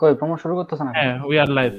কই প্রমো শুরু করতেছ না? হ্যাঁ, we are live.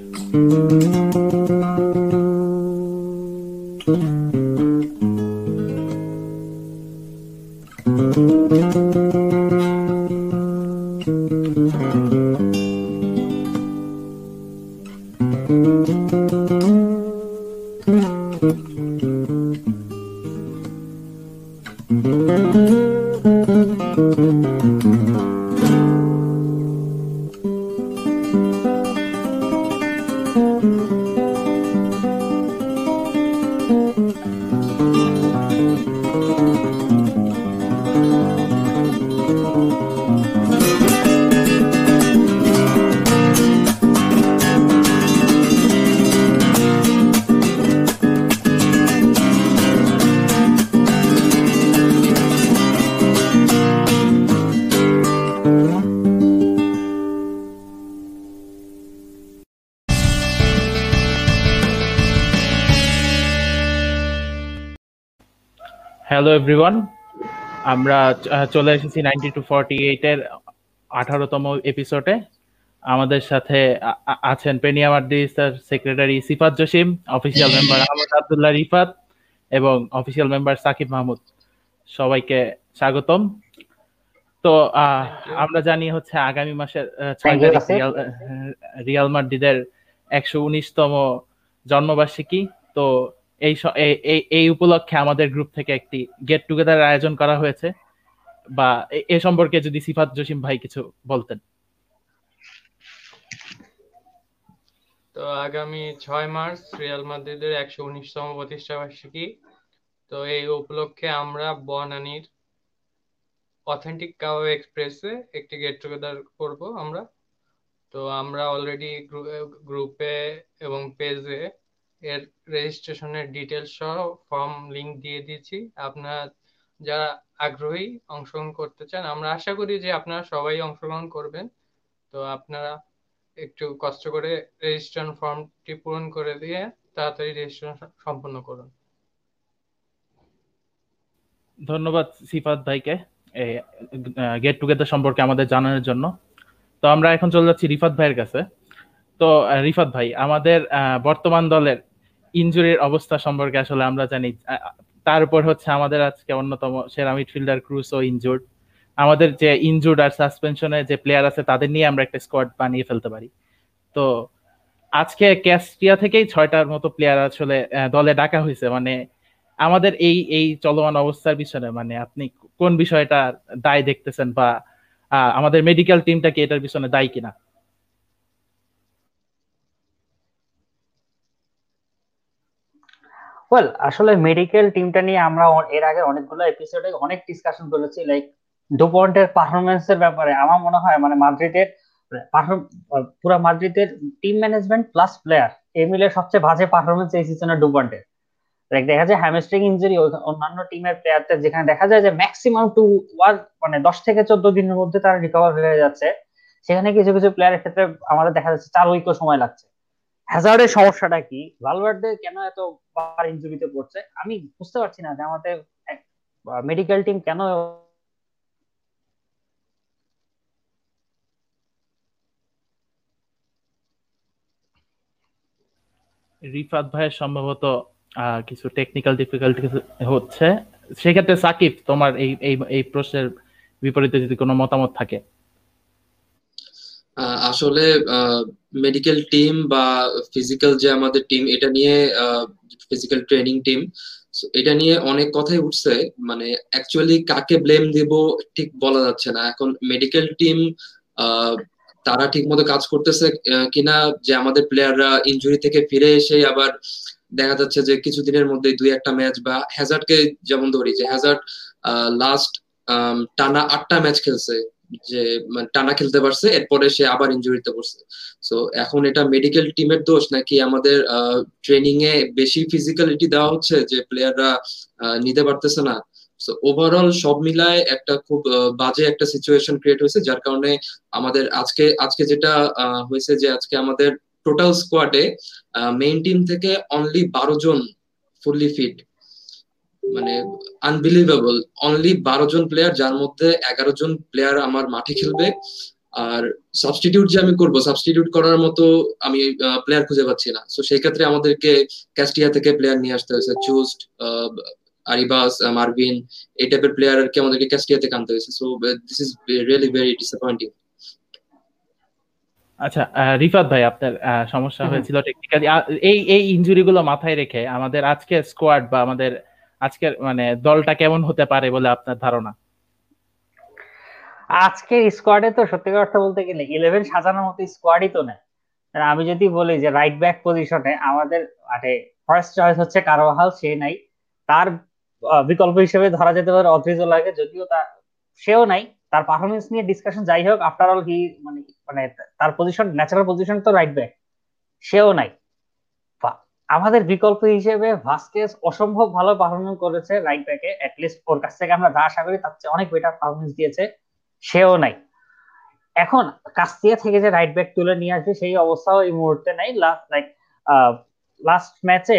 Hello everyone, আমরা চলে এসেছি 9248 এর 18তম এপিসোডে। আমাদের সাথে আছেন পেনিয়া মাদ্রিসার secretary Sifat Jasim, official member Ahmad Abdullah Rifat এবং অফিসিয়াল মেম্বার সাকিব মাহমুদ। সবাইকে স্বাগতম। তো আমরা জানি হচ্ছে আগামী মাসের 6 তারিখ রিয়াল মাদ্রিদের 119তম জন্মবার্ষিকী। তো এই উপলক্ষে আমাদের গ্রুপ থেকে একটি গেট টুগেদার আয়োজন করা হয়েছে, বা এ সম্পর্কে যদি সিফাত জসিম ভাই কিছু বলতেন। তো আগামী 6 মার্চ রিয়াল মাদ্রিদের 119তম প্রতিষ্ঠা বার্ষিকী। তো এই উপলক্ষে আমরা বনানীর অথেন্টিক কাবাব এক্সপ্রেসে একটি গেট টুগেদার করব আমরা। তো আমরা অলরেডি গ্রুপে এবং পেজে এর রেজিস্ট্রেশনের ডিটেলস সহ ফর্ম লিংক দিয়ে দিয়েছি। আপনারা যারা আগ্রহী অংশগ্রহণ করতে চান, আমরা আশা করি যে আপনারা সবাই অংশগ্রহণ করবেন। তো আপনারা একটু কষ্ট করে রেজিস্ট্রেশন ফর্মটি পূরণ করে দিয়ে তাড়াতাড়ি রেজিস্ট্রেশন সম্পন্ন করুন। ধন্যবাদ সিফাত ভাইকে গেট টুগেদার সম্পর্কে আমাদের জানানোর জন্য। তো আমরা এখন চলে যাচ্ছি রিফাত ভাইয়ের কাছে। তো রিফাত ভাই, আমাদের বর্তমান দলের ইনজুরির অবস্থা সম্পর্কে আসলে আমরা জানি, তার উপর হচ্ছে আমাদের আজকে অন্যতম সেরা মিডফিল্ডার ক্রুসও ইনজুর্ড। আমাদের যে ইনজুর্ড আর সাসপেনশনে যে প্লেয়ার আছে তাদের নিয়ে আমরা একটা স্কোয়াড বানিয়ে ফেলতে পারি। তো আজকে ক্যাস্টিয়া থেকেই 6টার মতো প্লেয়ার আসলে দলে ডাকা হয়েছে। মানে আমাদের এই চলমান অবস্থার পিছনে মানে আপনি কোন বিষয়টা দায় দেখতেছেন, বা আমাদের মেডিকেল টিমটা কি এটার পিছনে দায়ী কিনা? ওয়েল, আসলে মেডিকেল টিমটা নিয়ে আমরা এর আগে অনেকগুলো এপিসোডে অনেক ডিসকাশন করেছি। লাইক ডুপন্টের পারফরমেন্সের ব্যাপারে আমার মনে হয় মানে মাদ্রিদের পুরো মাদ্রিদের টিম ম্যানেজমেন্ট প্লাস প্লেয়ার এই মিলে সবচেয়ে বাজে পারফরমেন্স এই সিজনে ডুপন্টের। দেখা যায় হ্যামস্ট্রিং ইনজুরি অন্যান্য টিমের প্লেয়ারদের যেখানে দেখা যায় যে ম্যাক্সিমাম 10 থেকে 14 দিনের মধ্যে তারা রিকভার হয়ে যাচ্ছে, সেখানে কিছু কিছু প্লেয়ারের ক্ষেত্রে আমাদের দেখা যাচ্ছে 4 উইকও সময় লাগছে। হ্যাজার্ডের সমস্যাটা কি, ভালভার্দে কেন এত বার ইনজুরিতে পড়ছে, আমি বুঝতে পারছি না যে আমাদের মেডিকেল টিম কেন। রিফাত ভাইয়ের সম্ভবত কিছু টেকনিক্যাল ডিফিকাল্টি হচ্ছে। সেক্ষেত্রে সাকিব, তোমার এই প্রশ্নের বিপরীতে যদি কোনো মতামত থাকে। আসলে মেডিকেল টিম বা ফিজিক্যাল যে আমাদের টিম, এটা নিয়ে ফিজিক্যাল ট্রেনিং টিম, এটা নিয়ে অনেক কথাই উঠছে। মানে অ্যাকচুয়ালি কাকে ব্লেম দিব ঠিক বলা যাচ্ছে না এখন। মেডিকেল টিম তারা ঠিক মতো কাজ করতেছে কিনা, যে আমাদের প্লেয়াররা ইনজুরি থেকে ফিরে এসে আবার দেখা যাচ্ছে যে কিছুদিনের মধ্যে 2-1টা ম্যাচ, বা হ্যাজার্ডকে যেমন ধরি, যে হ্যাজার্ড লাস্ট টানা 8টা ম্যাচ খেলছে, যে মানে টানা খেলতে পারছে, এরপরে সে আবার ইনজুরিতে পড়ছে। সো এখন এটা মেডিকেল টিমের দোষ নাকি আমাদের ট্রেনিং এ বেশি ফিজিক্যালিটি দেওয়া হচ্ছে যে প্লেয়াররা নিতে পারতেছে না? সো ওভারঅল সব মিলায় একটা খুব বাজে একটা সিচুয়েশন ক্রিয়েট হয়েছে, যার কারণে আমাদের আজকে যেটা হয়েছে যে আজকে আমাদের টোটাল স্কোয়াডে মেইন টিম থেকে অনলি 12 জন ফুললি ফিট। মানে আনবিলিভেবল, অনলি 12 জন প্লেয়ার, যার মধ্যে 11 জন প্লেয়ার আমার মাঠে খেলবে আর সাবস্টিটিউট যে আমি করব, সাবস্টিটিউট করার মতো আমি প্লেয়ার খুঁজে পাচ্ছি না। সো সেই ক্ষেত্রে আমাদেরকে ক্যাস্টিয়া থেকে প্লেয়ার নিয়ে আসতে হয়েছে, চুস্ট, আরিবাস, মার্ভিন, এই টাইপের প্লেয়ারকে আমাদেরকে ক্যাস্টিয়া থেকে আনতে হয়েছে। So this is really very disappointing. আচ্ছা, রিফাত ভাই, আপনার সমস্যা হয়েছিল টেকনিক্যালি, এই এই ইনজুরি গুলো মাথায় রেখে আমাদের আজকের স্কোয়াড বা আমাদের আজকের মানে দলটা কেমন হতে পারে বলে আপনার ধারণা? আজকের স্কোয়াডে তো সত্যি কথা বলতে গেলে 11 সাজানোর মতো স্কোয়াডই তো না। আমি যদি বলি যে রাইট ব্যাক পজিশনে আমাদের মানে ফার্স্ট চয়েস হচ্ছে কারওয়াহাল, সে নাই। তার বিকল্প হিসেবে ধরা যেতে পারে অদ্রিজোলাকে, যদিও সেও নাই। তার পারফরমেন্স নিয়ে ডিসকাশন যাই হোক, আফটার অল হি মানে মানে তার পজিশন, ন্যাচারাল পজিশন তো রাইট ব্যাক, সেও নাই। আমাদের বিকল্প হিসেবে ভাস্কেস অসম্ভব ভালো পারফরমেন্স করেছে রাইট ব্যাকে, অ্যাটলিস্ট ওর কাছ থেকে আমরা যা আশা করি তার চেয়ে অনেক বেটার পারফরমেন্স দিয়েছে, সেও নাই। এখন কাস্তিয়া থেকে যে রাইট ব্যাক তুলে নিয়ে আসবে সেই অবস্থাও এই মুহূর্তে নাই। লাস্ট ম্যাচে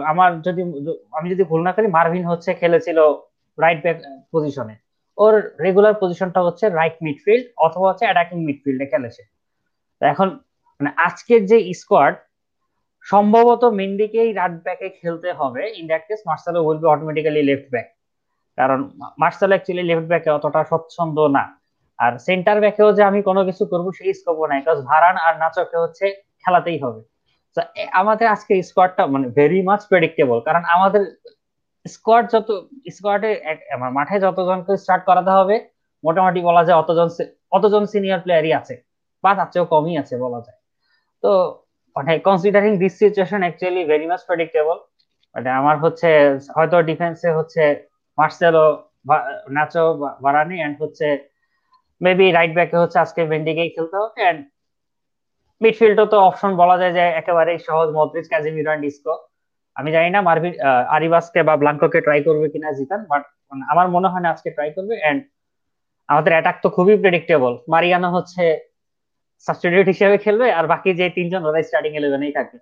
আমি যদি ভুল না করি, মার্ভিন হচ্ছে খেলেছিল রাইট ব্যাক পজিশনে। ওর রেগুলার পজিশনটা হচ্ছে রাইট মিডফিল্ড অথবা হচ্ছে অ্যাটাকিং মিডফিল্ডে খেলেছে। তো এখন মানে আজকের যে স্কোয়াড, সম্ভবত মেন্ডিকেই রাইট ব্যাকে খেলতে হবে। In that case Marcelo will be automatically left back, কারণ মার্সেলো অ্যাকচুয়ালি লেফট ব্যাকে অতটা স্বচ্ছন্দ না। আর সেন্টার ব্যাকেও যে আমি কোনো কিছু করবো সেই স্কোপও নাই, কারণ ভারান আর নাচোকে হচ্ছে খেলাতেই হবে। তো আমাদের আজকে স্কোয়াডটা মানে ভেরি মাচ প্রেডিক্টেবল, কারণ আমাদের স্কোয়াডে মাঠে যতজনকে স্টার্ট করাতে হবে মোটামুটি বলা যায় অতজন সিনিয়র প্লেয়ারই আছে, বা তার চেয়েও কমই আছে বলা যায়। তো মানে considering this situation actually very much predictable. মানে আমার হচ্ছে হয়তো ডিফেন্সে হচ্ছে মার্সেলো, নাচো, ভারানি, এন্ড হচ্ছে মেবি রাইট ব্যাকে হচ্ছে আজকে ভেন্ডিকেই খেলতে হবে। এন্ড মিডফিল্ডও তো অপশন বলা যায় যে একেবারেই সহজ, মদ্রিচ, ক্যাজিমিরো এন্ড ইস্কো। আমি জানি না মার্ভিন আরিবাসকে বা ব্লাঙ্কোকে ট্রাই করবে কিনা জিতান, বাট আমার মনে হয় না আজকে ট্রাই করবে। এন্ড আমাদের অ্যাটাক তো খুবই প্রেডিক্টেবল, মারিয়ানো হচ্ছে সাবস্টিটিউট হিসেবে খেলবে, আর বাকি যে তিনজন ওরা স্টার্টিং 11-এই থাকবে।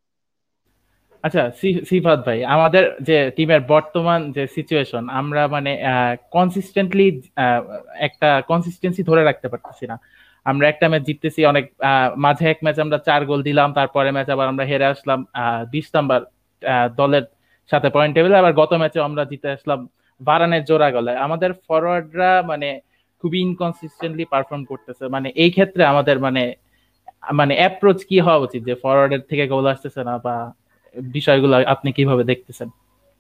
আচ্ছা, সিফাত ভাই, আমাদের যে টিমের বর্তমান যে সিচুয়েশন, আমরা মানে কনসিস্টেন্টলি একটা কনসিস্টেন্সি ধরে রাখতে পারতেছি না। আমরা একটা ম্যাচ জিততেছি অনেক, মাঝে এক ম্যাচ আমরা 4 গোল দিলাম, তারপরে ম্যাচ আবার আমরা হেরে আসলাম 20 নাম্বার দলের সাথে পয়েন্ট টেবিলে। আবার গত ম্যাচে আমরা জিতে আসলাম ভারানের জোড়া গলায়। আমাদের ফরওয়ার্ডরা মানে খুবই ইনকনসিস্টেন্টলি পারফর্ম করতেছে। মানে এই ক্ষেত্রে আমাদের মানে মানে অ্যাপ্রোচ কি হওয়া উচিত, যে ফরওয়ার্ডের থেকে গোল আসতেছে না, বা বিষয়গুলো আপনি কিভাবে দেখতেছেন?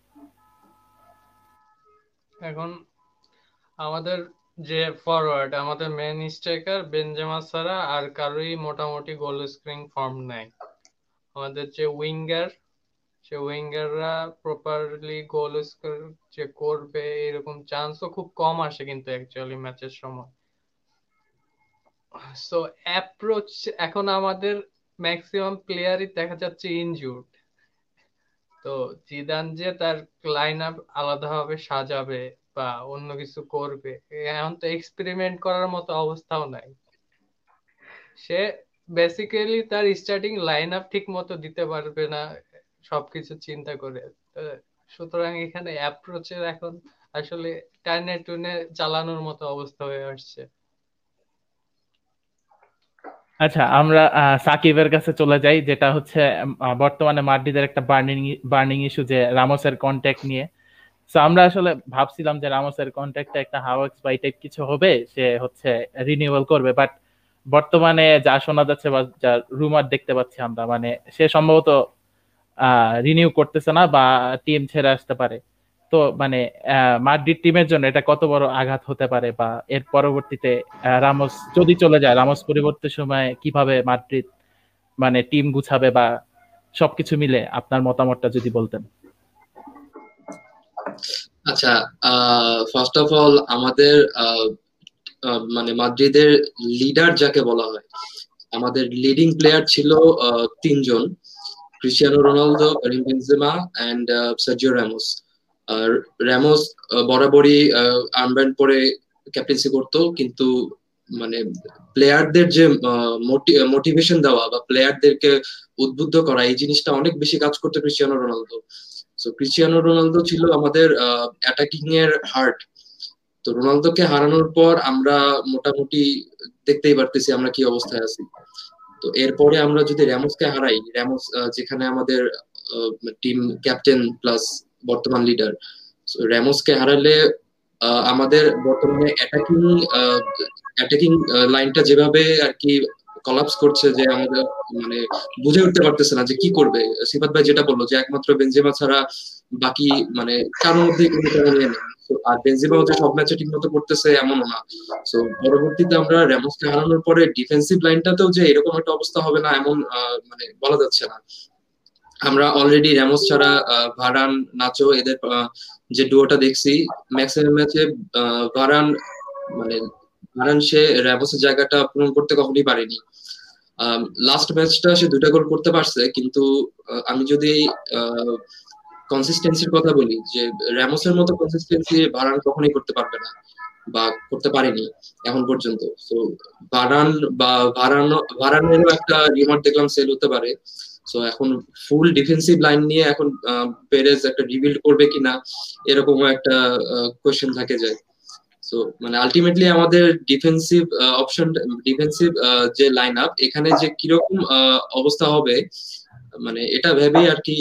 এখন আমাদের যে ফরওয়ার্ড, আমাদের মেন স্ট্রাইকার বেনজেমা ছাড়া আর কারোই মোটামুটি গোল স্কোরিং ফর্ম নাই। আমাদের যে উইঙ্গার, সে উইঙ্গাররা প্রপারলি গোল স্কোর যে করবে এরকম চান্সও খুব কম আসে কিন্তু অ্যাকচুয়ালি ম্যাচের সময়। সো অ্যাপ্রোচ, এখন আমাদের ম্যাক্সিমাম প্লেয়ারই দেখা যাচ্ছে ইনজুরড। তো জিদান যে তার লাইন আপ আলাদাভাবে সাজাবে বা অন্য কিছু করবে, এখন তো এক্সপেরিমেন্ট করার মতো অবস্থাও নাই। সে বেসিক্যালি তার স্টার্টিং লাইন আপ ঠিক মতো দিতে পারবে না সবকিছু চিন্তা করে। সুতরাং এখানে অ্যাপ্রোচের এখন আসলে টানে টুনে চালানোর মতো অবস্থা হয়ে আসছে। আচ্ছা, আমরা সাকিবের কাছে চলে যাই, যেটা হচ্ছে বর্তমানে মাদ্রিদের একটা বার্নিং বার্নিং ইস্যু, যে রামোসের কন্ট্যাক্ট নিয়ে। তো আমরা আসলে ভাবছিলাম যে রামোসের কন্ট্যাক্টটা একটা হাওয়াক্স বাই টাইপ কিছু হবে, সে হচ্ছে রিনিউয়াল করবে। বাট বর্তমানে যা শোনা যাচ্ছে বা যা রুমার দেখতে পাচ্ছি আমরা, মানে সে সম্ভবত রিনিউ করতেছে না বা টিম ছেড়ে আসতে পারে। তো মানে মাদ্রিদ টিমের জন্য এটা কত বড় আঘাত হতে পারে, বা এর পরবর্তীতে রামোস যদি চলে যায়, রামোস পরিবর্তের সময় কিভাবে মাদ্রিদ মানে টিম গুছাবে, বা সবকিছু মিলে আপনার মতামতটা যদি বলতেন। আচ্ছা, ফার্স্ট অফ অল আমাদের মানে মাদ্রিদের লিডার যাকে বলা হয়, আমাদের লিডিং প্লেয়ার ছিল তিনজন: Cristiano Ronaldo, Karim Benzema and Sergio Ramos. আর রামোস বরাবরই আর্মব্যান্ড পরে ক্যাপ্টেন্সি করতো, কিন্তু মানে প্লেয়ারদের যে মোটিভেশন দেওয়া বা প্লেয়ারদেরকে উদ্বুদ্ধ করা, এই জিনিসটা অনেক বেশি কাজ করতো Cristiano Ronaldo. So Cristiano Ronaldo ছিল আমাদের অ্যাটাকিং এর হার্ট। তো রোনালদোকে হারানোর পর আমরা মোটামুটি দেখতেই পারতেছি আমরা কি অবস্থায় আছি। তো এরপরে আমরা যদি র্যামোসকে হারাই, র্যামোস যেখানে আমাদের টিম ক্যাপ্টেন প্লাস বর্তমান লিডার, র্যামোসকে হারালে আমাদের বর্তমানে অ্যাটাকিং লাইনটা যেভাবে আর কি কলাপস করছে, যে আমাদের মানে বুঝে উঠতে পারতেছে না যে কি করবে। সিফাত ভাই যেটা বললো যে একমাত্র বেনজেমা ছাড়া বাকি মানে কারোর মধ্যেই কোনো তেমন ইয়ে নেই। আর বেনজেমাও যে সব ম্যাচে ঠিক মতো করতেছে এমনও না। তো পরবর্তীতে আমরা র্যামোসকে হারানোর পরে ডিফেন্সিভ লাইনটাতেও যে এরকম একটা অবস্থা হবে না এমন মানে বলা যাচ্ছে না। আমরা অলরেডি র্যামোস ছাড়া ভারান, নাচো এদের যে ডুয়োটা দেখছি ম্যাক্সিমাম ম্যাচে, ভারান মানে ভারান সে র্যামোসের জায়গাটা পূরণ করতে কখনোই পারেনি। লাস্ট ম্যাচটা সে 2টা গোল করতে পারছে, কিন্তু আমি যদি কনসিস্টেন্সির কথা বলি, যে র্যামোসের মতো কনসিস্টেন্সি ভারান কখনোই করতে পারবে না বা করতে পারেনি এখন পর্যন্ত। তো ভারান বা ভারানেরও একটা রিমার্ক দেখলাম সেল হতে পারে। সো এখন ফুল ডিফেন্সিভ লাইন নিয়ে এখন পেরেজ একটা রিবিল্ড করবে কিনা এরকম একটা কোয়েশ্চেন থাকে যায়। সো মানে আলটিমেটলি আমাদের ডিফেন্সিভ অপশন, ডিফেন্সিভ যে লাইন আপ এখানে যে কিরকম অবস্থা হবে মানে এটা ভেবেই আর কি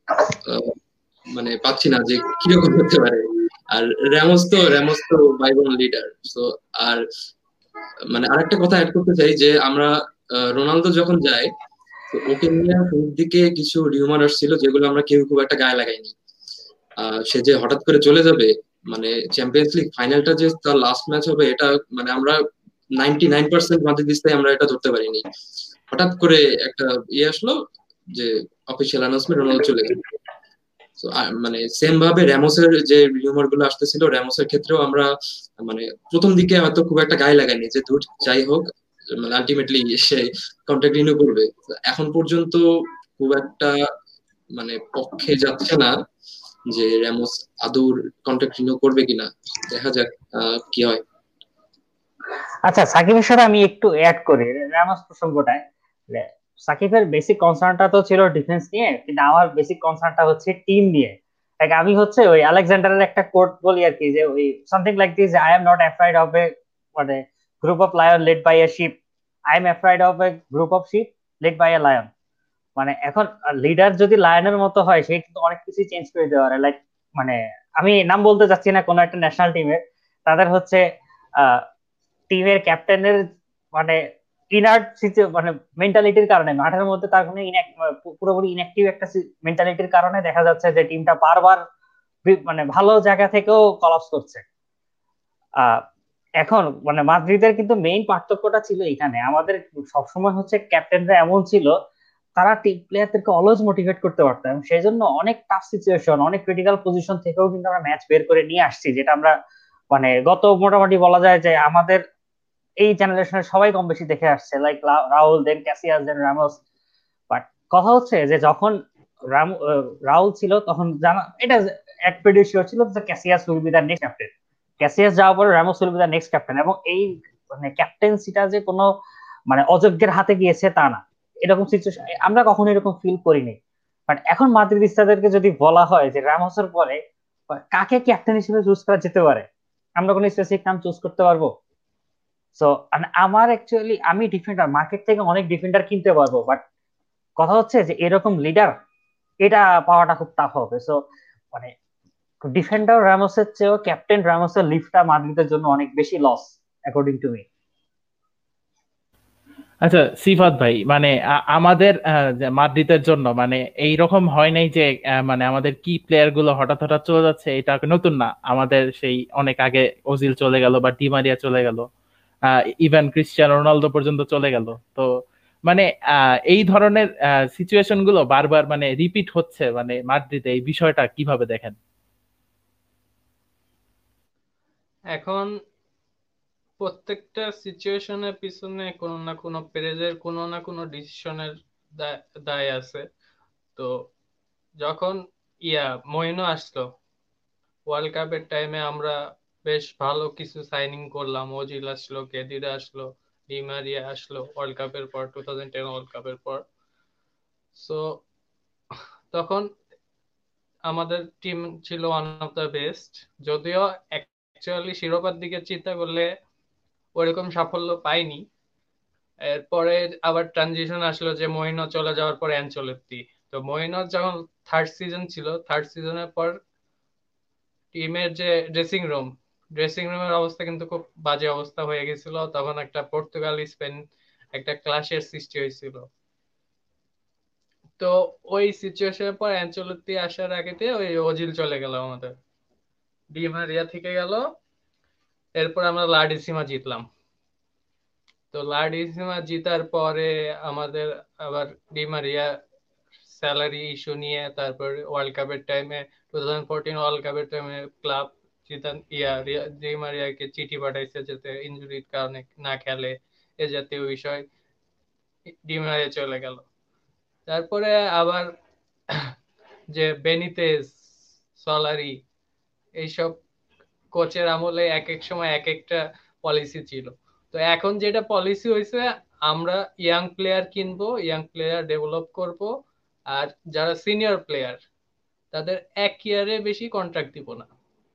মানে পাচ্ছি না যে কিরকম হতে পারে। আর র্যামোস তো বাইবল লিডার। সো আর মানে আরেকটা কথা অ্যাড করতে চাই যে আমরা রোনালদো যখন যায়, তো ওকে নিয়ে শুরুর দিকে কিছু রিউমার আসছিল যেগুলো আমরা কেউ খুব একটা গায়ে লাগাইনি। সে যে হঠাৎ করে চলে যাবে, মানে চ্যাম্পিয়ন্স লিগ ফাইনালটা যে তার লাস্ট ম্যাচ হবে, এটা মানে আমরা 99% মাদ্রিদিস্তাই আমরা এটা ধরতে পারিনি। হঠাৎ করে একটা আসলো যে অফিসিয়াল অ্যানাউন্সমেন্ট রোনালদো চলে গেল। মানে সেম ভাবে র্যামোসের যে রিউমার গুলো আসতেছিল, র্যামোসের ক্ষেত্রেও আমরা মানে প্রথম দিকে হয়তো খুব একটা গায়ে লাগাইনি যে দূর যাই হোক, মানে আলটিমেটলি সে কন্ট্রাক্ট রিনিউ করবে। এখন পর্যন্ত খুব একটা মানে পক্ষে যাচ্ছে না যে র্যামোস আদৌ কন্ট্রাক্ট রিনিউ করবে কিনা। দেখা যাক কি হয়। আচ্ছা, সাকিবের সাথে আমি একটু অ্যাড করি রামাস প্রসঙ্গটায়। সাকিবের বেসিক কনসার্নটা তো ছিল ডিফেন্স নিয়ে, কিন্তু আমার বেসিক কনসার্নটা হচ্ছে টিম নিয়ে। আমি হচ্ছে ওই আলেকজান্ডারের একটা কোট বলি আর কি, যে ওই something like this, I am not afraid of a মানে group of lion led by a sheep, I am afraid of a group of sheep led by a lion. মানে এখন লিডার যদি লায়নের মতো হয়, সে কিন্তু অনেক কিছু চেঞ্জ করে দিতে পারে। লাইক মানে আমি নাম বলতে চাচ্ছি না কোনো একটা ন্যাশনাল টিমের, তাদের হচ্ছে টিমের ক্যাপ্টেনের মানে ইনার্ট মানে মেন্টালিটির কারণে, মাঠের মধ্যে তার কোনো পুরোপুরি ইনঅ্যাক্টিভ একটা মেন্টালিটির কারণে দেখা যাচ্ছে যে টিমটা বারবার মানে ভালো জায়গা থেকেও কলাপস করছে। আহ এখন মানে মাদ্রিদের কিন্তু মেইন পার্থক্যটা ছিল এখানে, আমাদের সবসময় হচ্ছে ক্যাপ্টেনরা এমন ছিল, তারা টিম প্লেয়ারদেরকে অলওয়েজ মোটিভেট করতে পারতো, এবং সেই জন্য অনেক টাফ সিচুয়েশন, অনেক ক্রিটিক্যাল পজিশন থেকেও কিন্তু আমরা ম্যাচ বের করে নিয়ে আসছি, যেটা আমরা মানে গত মোটামুটি বলা যায় যে আমাদের এই জেনারেশনের সবাই কম বেশি দেখে আসছে, like Raul, then Casillas, then Ramos. But কথা হচ্ছে যে যখন রাহুল ছিল তখন জানা এটা এক প্রেডিশিওর ছিল যে Casillas will be the next captain, Casillas যাওয়ার পরে Ramos will be the next captain, এবং এই মানে ক্যাপ্টেন্সিটা যে কোনো মানে অযোগ্যের হাতে গিয়েছে তা না, এরকম সিচুয়েশন আমরা কখনো এরকম ফিল করিনি। বাট এখন মাদ্রিদিস্তাদেরকে যদি বলা হয় যে রামোসের পরে কাকে ক্যাপ্টেন হিসেবে চুজ করা যেতে পারে, আমরা কোনো স্পেসিফিক নাম চুজ করতে পারবো? সো আমার অ্যাকচুয়ালি আমি ডিফেন্ডার মার্কেট থেকে অনেক ডিফেন্ডার কিনতে পারবো, বাট কথা হচ্ছে যে এরকম লিডার এটা পাওয়াটা খুব টাফ হবে। সো মানে ডিফেন্ডার রামোসের চেয়েও ক্যাপ্টেন রামোসের লিফটটা মাদ্রিদের জন্য অনেক বেশি লস অ্যাকর্ডিং টু মি। আচ্ছা সিফাত ভাই, মানে আমাদের যে মাদ্রিদের জন্য মানে এইরকম হয় নাই যে মানে আমাদের কি প্লেয়ার গুলো হঠাৎ হঠাৎ চলে যাচ্ছে, এটা নতুন না। আমাদের সেই অনেক আগে ওজিল চলে গেল বা ডিমারিয়া চলে গেল, ইভেন ক্রিস্টিয়ানো রোনালদো পর্যন্ত চলে গেল। তো মানে এই ধরনের সিচুয়েশন গুলো বারবার মানে রিপিট হচ্ছে, মানে মাদ্রিদে এই বিষয়টা কিভাবে দেখেন? এখন প্রত্যেকটা সিচুয়েশনের পিছনে কোনো না কোনো পেরেজের কোনো না কোনো ডিসিশনের দায় আছে। তো যখন মইনো আসলো ওয়ার্ল্ড কাপের টাইমে, আমরা বেশ ভালো কিছু সাইনিং করলাম। ওজিল আসলো, কেদিরা আসলো, ডিমারিয়া আসলো ওয়ার্ল্ড কাপের পর, 2010 ওয়ার্ল্ড কাপের পর। সো তখন আমাদের টিম ছিল ওয়ান অফ দ্য বেস্ট, যদিও অ্যাকচুয়ালি শিরোপার দিকে চিন্তা করলে ওরকম সাফল্য পাইনি। এরপরে আবার ট্রানজিশন আসলো যে মহিনো চলে যাওয়ার পর অ্যানচেলত্তি। তো মহিনো যখন থার্ড সিজন ছিল, থার্ড সিজনের পর টিমের যে ড্রেসিং রুমের অবস্থা কিন্তু খুব বাজে অবস্থা হয়ে গেছিল। তখন একটা পর্তুগাল স্পেন একটা ক্লাশের সৃষ্টি হয়েছিল। তো ওই সিচুয়েশনের পর অ্যানচেলত্তি আসার আগেতে ওই ওজিল চলে গেল, আমাদের ডি মারিয়া থেকে গেল। এরপর আমরা লা ডিসিমা জিতলাম। তো লা ডিসিমা জিতার পরে আমাদের আবার ডি মারিয়া স্যালারি ইস্যু নিয়ে, তারপর ওয়ার্ল্ড কাপের টাইমে 2014 ওয়ার্ল্ড কাপের টাইমে ক্লাব জিতান ডি মারিয়াকে চিঠি পাঠাইছে যাতে ইনজুরির কারণে না খেলে, এ জাতীয় বিষয়। ডি মারিয়া চলে গেল। তারপরে আবার যে বেনিতেজ, সলারি, এইসব কোচের আমলে এক এক সময় এক একটা পলিসি ছিল। তো এখন যেটা পলিসি হয়েছে, আমরা ইয়াং প্লেয়ার কিনবো, ইয়াং প্লেয়ার ডেভেলপ করব, আর যারা সিনিয়র প্লেয়ার তাদের 1 ইয়ারে বেশি কন্ট্রাক্ট দিব না।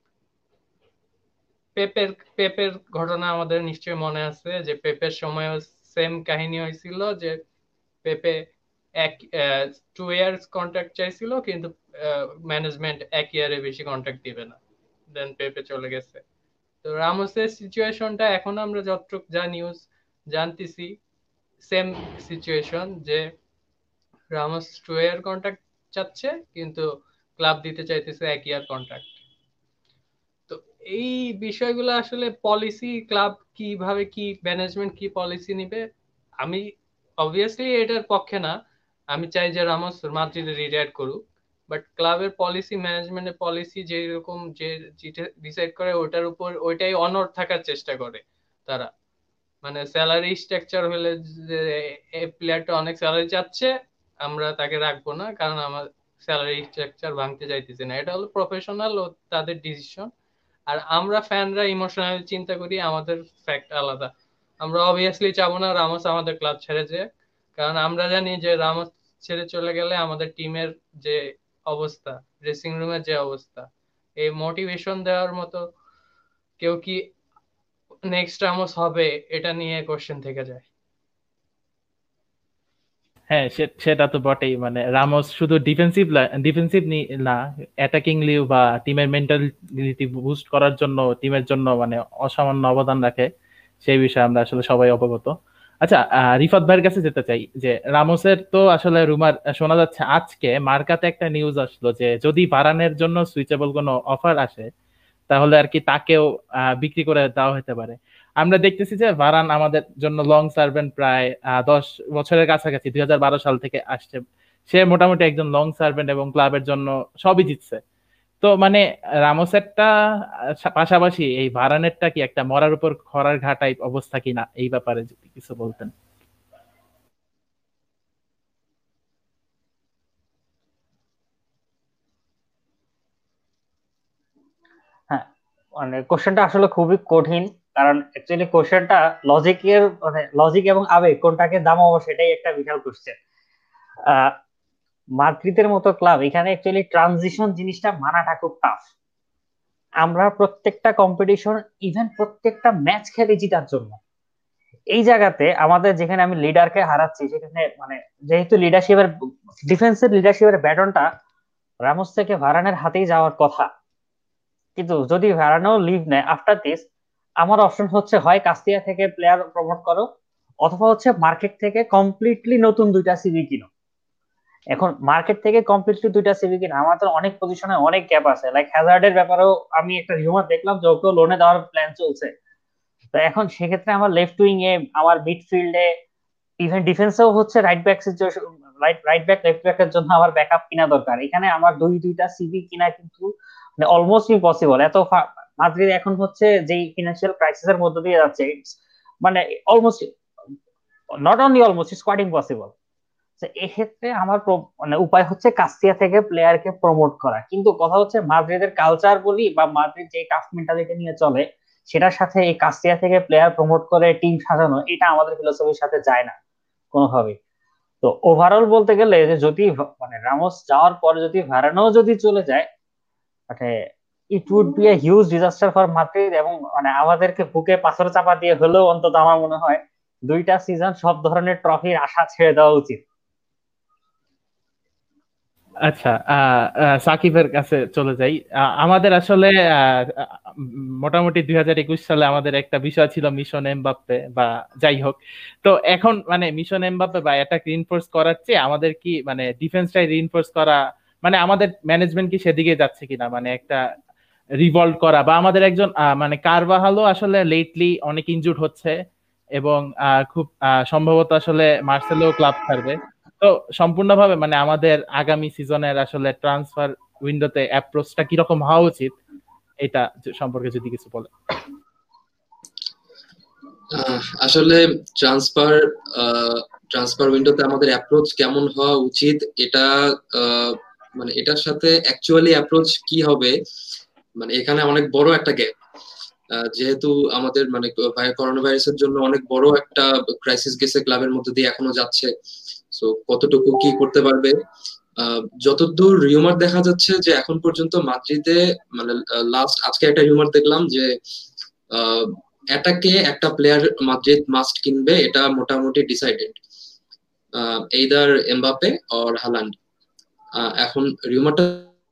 পেপের পেপের ঘটনা আমাদের নিশ্চয়ই মনে আছে, যে পেপের সময় সেম কাহিনী হয়েছিল, যে পেপে 2 ইয়ার্স কন্ট্রাক্ট চাইছিল, কিন্তু ম্যানেজমেন্ট 1 ইয়ারে বেশি কন্ট্রাক্ট দিবে না, দেন পেপে চলে গেছে। তো রামোসের সিচুয়েশনটা এখন আমরা যতটুকু যা নিউজ জানতেছি, সেম সিচুয়েশন, যে রামোস 2 ইয়ার কন্ট্রাক্ট চাচ্ছে, কিন্তু ক্লাব দিতে চাইতেছে 1 ইয়ার কন্ট্রাক্ট। তো এই বিষয়গুলো আসলে পলিসি, ক্লাব কিভাবে, কি ম্যানেজমেন্ট কি পলিসি নিবে, আমি অবভিয়াসলি এটার পক্ষে না। আমি চাই যে রামোস মাদ্রিদে রিটায়ার করুক, বাট ক্লাবের পলিসি, ম্যানেজমেন্টের পলিসি যেরকম যে ডিসাইড করে ওটার উপর ওইটাই অনড় থাকার চেষ্টা করে তারা। মানে স্যালারি স্ট্রাকচার হলে যে এই প্লেয়ারটা অনেক স্যালারি চাচ্ছে, আমরা তাকে রাখবো না, কারণ আমার স্যালারি স্ট্রাকচার ভাঙতে চাইতেছে না, এটা হলো প্রফেশনাল ও তাদের ডিসিশন। আর আমরা ফ্যানরা ইমোশনাল চিন্তা করি, আমাদের ফ্যাক্ট আলাদা। আমরা অবভিয়াসলি চাবো না রামোস আমাদের ক্লাব ছেড়ে যায়, কারণ আমরা জানি যে রামোস ছেড়ে চলে গেলে আমাদের টিমের যে অবস্থা, ড্রেসিং রুমের যে অবস্থা, এই মোটিভেশন দেওয়ার মতো কেউ কি নেক্সট রামোস হবে, এটা নিয়ে কোশ্চেন থেকে যায়। হ্যাঁ, সেটা তো বটেই। মানে রামোস শুধু ডিফেন্সিভ না, অ্যাটাকিংলিও বা টিমের মেন্টালিটি বুস্ট করার জন্য, টিমের জন্য মানে অসামান্য অবদান রাখে। সেই বিষয়ে আমরা আসলে সবাই অবগত। আচ্ছা, রিফাত ভাইয়ের কাছে যেতে চাই যে রামোসের তো আসলে রুমার শোনা যাচ্ছে, আজকে মার্কাতে একটা নিউজ আসলো যে যদি ভারানের জন্য সুইচেবল কোনো অফার আসে, তাহলে আর কি তাকেও বিক্রি করে দেওয়া হতে পারে। আমরা দেখতেছি যে ভারান আমাদের জন্য লং সার্ভেন্ট, প্রায় 10 বছরের কাছাকাছি, 2012 সাল থেকে আসছে। সে মোটামুটি একজন লং সার্ভেন্ট এবং ক্লাবের জন্য সবই জিতছে। তো মানে রামোসেরটা পাশাপাশি এই ভারানেরটা কি একটা মরার উপর খড়ার ঘা টাইপ অবস্থা কিনা, এই ব্যাপারে যদি কিছু বলতেন। হ্যাঁ, মানে কোশ্চেনটা আসলে খুবই কঠিন, কারণ অ্যাকচুয়ালি কোশ্চেনটা লজিকের, মানে লজিক এবং আবেগ কোনটাকে দামাবো সেটাই একটা বিশাল কোশ্চেন। মাদ্রিদের মতো ক্লাব এখানে অ্যাকচুয়ালি ট্রানজিশন জিনিসটা মানাটা খুব টাফ। আমরা প্রত্যেকটা কম্পিটিশন, ইভেন প্রত্যেকটা ম্যাচ খেলে জিতার জন্য। এই জায়গাতে আমাদের যেখানে আমি লিডারকে হারাচ্ছি, সেখানে মানে যেহেতু লিডারশিপের, ডিফেন্সের লিডারশিপের ব্যাটনটা রামোস থেকে ভারানের হাতেই যাওয়ার কথা, কিন্তু যদি ভ্যারানো লিভ নেয় আফটার দিস, আমার অপশন হচ্ছে হয় কাস্তিয়া থেকে প্লেয়ার প্রমোট করো, অথবা হচ্ছে মার্কেট থেকে কমপ্লিটলি নতুন 2টা সিভি কিনো। এখন মার্কেট থেকে কমপ্লিটলি 2টা সিভি কিনা, আমাদের অনেক পজিশনে অনেক গ্যাপ আছে, লাইক হ্যাজার্ডের ব্যাপারেও আমি একটা রিউমার দেখলাম যে ওকে লোনে দেওয়ার প্ল্যান চলছে। তো এখন সেক্ষেত্রে আমার লেফট উইং এ, আমার মিডফিল্ডে, ইভেন ডিফেন্সেও হচ্ছে right back situation, right back left ব্যাকের জন্য আমার ব্যাকআপ কিনা দরকার। এখানে আমার 2টা সিভি কিনা কিন্তু মানে অলমোস্ট ইম্পসিবল। মাদ্রিদ এখন হচ্ছে যে ফিনান্সিয়াল ক্রাইসিসের মধ্য দিয়ে যাচ্ছে, মানে almost, not only almost, it's quite impossible. এক্ষেত্রে আমার মানে উপায় হচ্ছে কাস্তিয়া থেকে প্লেয়ারকে প্রমোট করা। কিন্তু কথা হচ্ছে মাদ্রিদের কালচার বলি বা মাদ্রিদ যে টাফ মেন্টালিটি নিয়ে চলে, সেটার সাথে এই কাস্তিয়া থেকে প্লেয়ার প্রমোট করে টিম সাজানো, এটা আমাদের ফিলোসফির সাথে যায় না কোনোভাবেই। তো ওভারঅল বলতে গেলে যে যদি মানে রামোস যাওয়ার পরে যদি ভারানো যদি চলে যায়, মানে it would be a huge disaster for Madrid, এবং মানে আমাদেরকে বুকে পাথর চাপা দিয়ে হলেও অন্তত আমার মনে হয় 2টা সিজন সব ধরনের ট্রফির আশা ছেড়ে দেওয়া উচিত। আচ্ছা, সাকিবের কাছে চলে যাই। আমাদের আসলে মোটামুটি 2021 সালে আমাদের একটা বিষয় ছিল মিশন এমবাপ্পে বা যাই হোক। তো এখন মানে মিশন এমবাপ্পে বা অ্যাটাক রিইনফোর্স করার চেয়ে আমাদের কি মানে ডিফেন্সটাই রিইনফোর্স করা, মানে আমাদের ম্যানেজমেন্ট কি সেদিকে যাচ্ছে কিনা, মানে একটা রিভলভ করা, বা আমাদের একজন মানে কারবাহালও আসলে লেটলি অনেক ইনজুর্ড হচ্ছে এবং খুব সম্ভবত আসলে মার্সেলো ক্লাব ছাড়বে। তো সম্পূর্ণভাবে মানে আমাদের আগামী সিজনের আসলে ট্রান্সফার উইন্ডোতে অ্যাপ্রোচটা কিরকম হওয়া উচিত, এটা সম্পর্কে যদি কিছু বলে। আসলে ট্রান্সফার ট্রান্সফার উইন্ডোতে আমাদের অ্যাপ্রোচ কেমন হওয়া উচিত, এটা মানে এটার সাথে অ্যাকচুয়ালি অ্যাপ্রোচ কি হবে, মানে এখানে অনেক বড় একটা গ্যাপ। যেহেতু আমাদের মানে করোনা ভাইরাসের জন্য অনেক বড় একটা ক্রাইসিস গেছে, ক্লাবের মধ্যে দিয়ে এখনো যাচ্ছে। সো কতটুকু কি করতে পারবে, যতদূর রিউমার দেখা যাচ্ছে যে এখন পর্যন্ত মাদ্রিদে মানে লাস্ট আজকে একটা রিউমার দেখলাম যে অ্যাটাকে একটা প্লেয়ার মাদ্রিদ মাস্ট কিনবে, এটা মোটামুটি decided, either Mbappe or Haaland. এখন রিউমারটা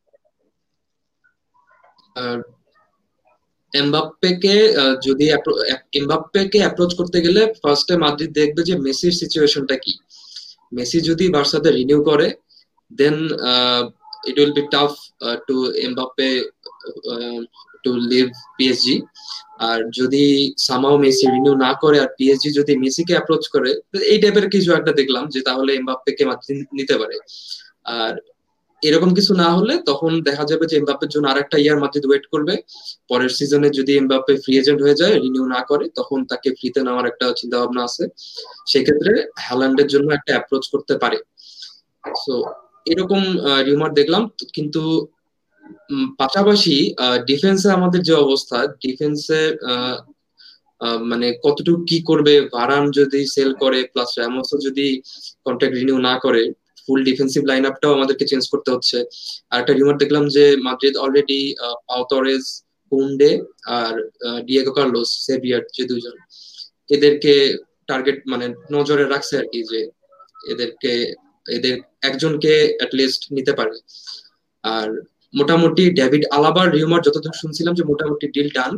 এমবাপ্পেকে যদি এমবাপ্পেকে অ্যাপ্রোচ করতে গেলে ফার্স্টে মাদ্রিদ দেখবে যে মেসির সিচুয়েশনটা কি। মেসি যদি বার্সাতে রিনিউ করে দেন it will be tough to Mbappe to leave PSG. আর যদি সামাও মেসি রিনিউ না করে আর পিএসজি যদি মেসিকে অ্যাপ্রোচ করে, এই টাইপের কিছু একটা দেখলাম যে তাহলে এমবাপ্পেকে মাদ্রিদ নিতে পারে। আর এরকম কিছু না হলে তখন দেখা যাবে যে এমবাপ্পের জন্য আরেকটা ইয়ার মাদ্রিদ ওয়েট করবে। পরের সিজনে যদি এমবাপ্পে ফ্রি এজেন্ট হয়ে যায়, রিনিউ না করে, তখন তাকে ফ্রিতে নেওয়ার একটা চিন্তা ভাবনা আছে। সেক্ষেত্রে হ্যালান্ডের জন্য একটা অ্যাপ্রোচ করতে পারে। সো এরকম রিউমার দেখলাম। কিন্তু পাশাপাশি ডিফেন্সে আমাদের যে অবস্থা, ডিফেন্সে মানে কতটুকু কি করবে, ভারান যদি সেল করে প্লাস র্যামোসও যদি কন্ট্রাক্ট রিনিউ না করে, ফুল ডিফেন্সিভ লাইন আপটাও আমাদেরকে চেঞ্জ করতে হচ্ছে। আর একটা রিউমার দেখলাম যে Madrid already Pau Torres, Kounde আর ডিয়েগো কার্লোস সেভিয়ার, যে দুজন, এদেরকে টার্গেট মানে নজরে রাখছে আর কি, যে এদের একজনকে অ্যাটলিস্ট নিতে পারে। আর মোটামুটি ডেভিড আলাবার রিউমার যতদূর শুনছিলাম যে মোটামুটি ডিল ডান।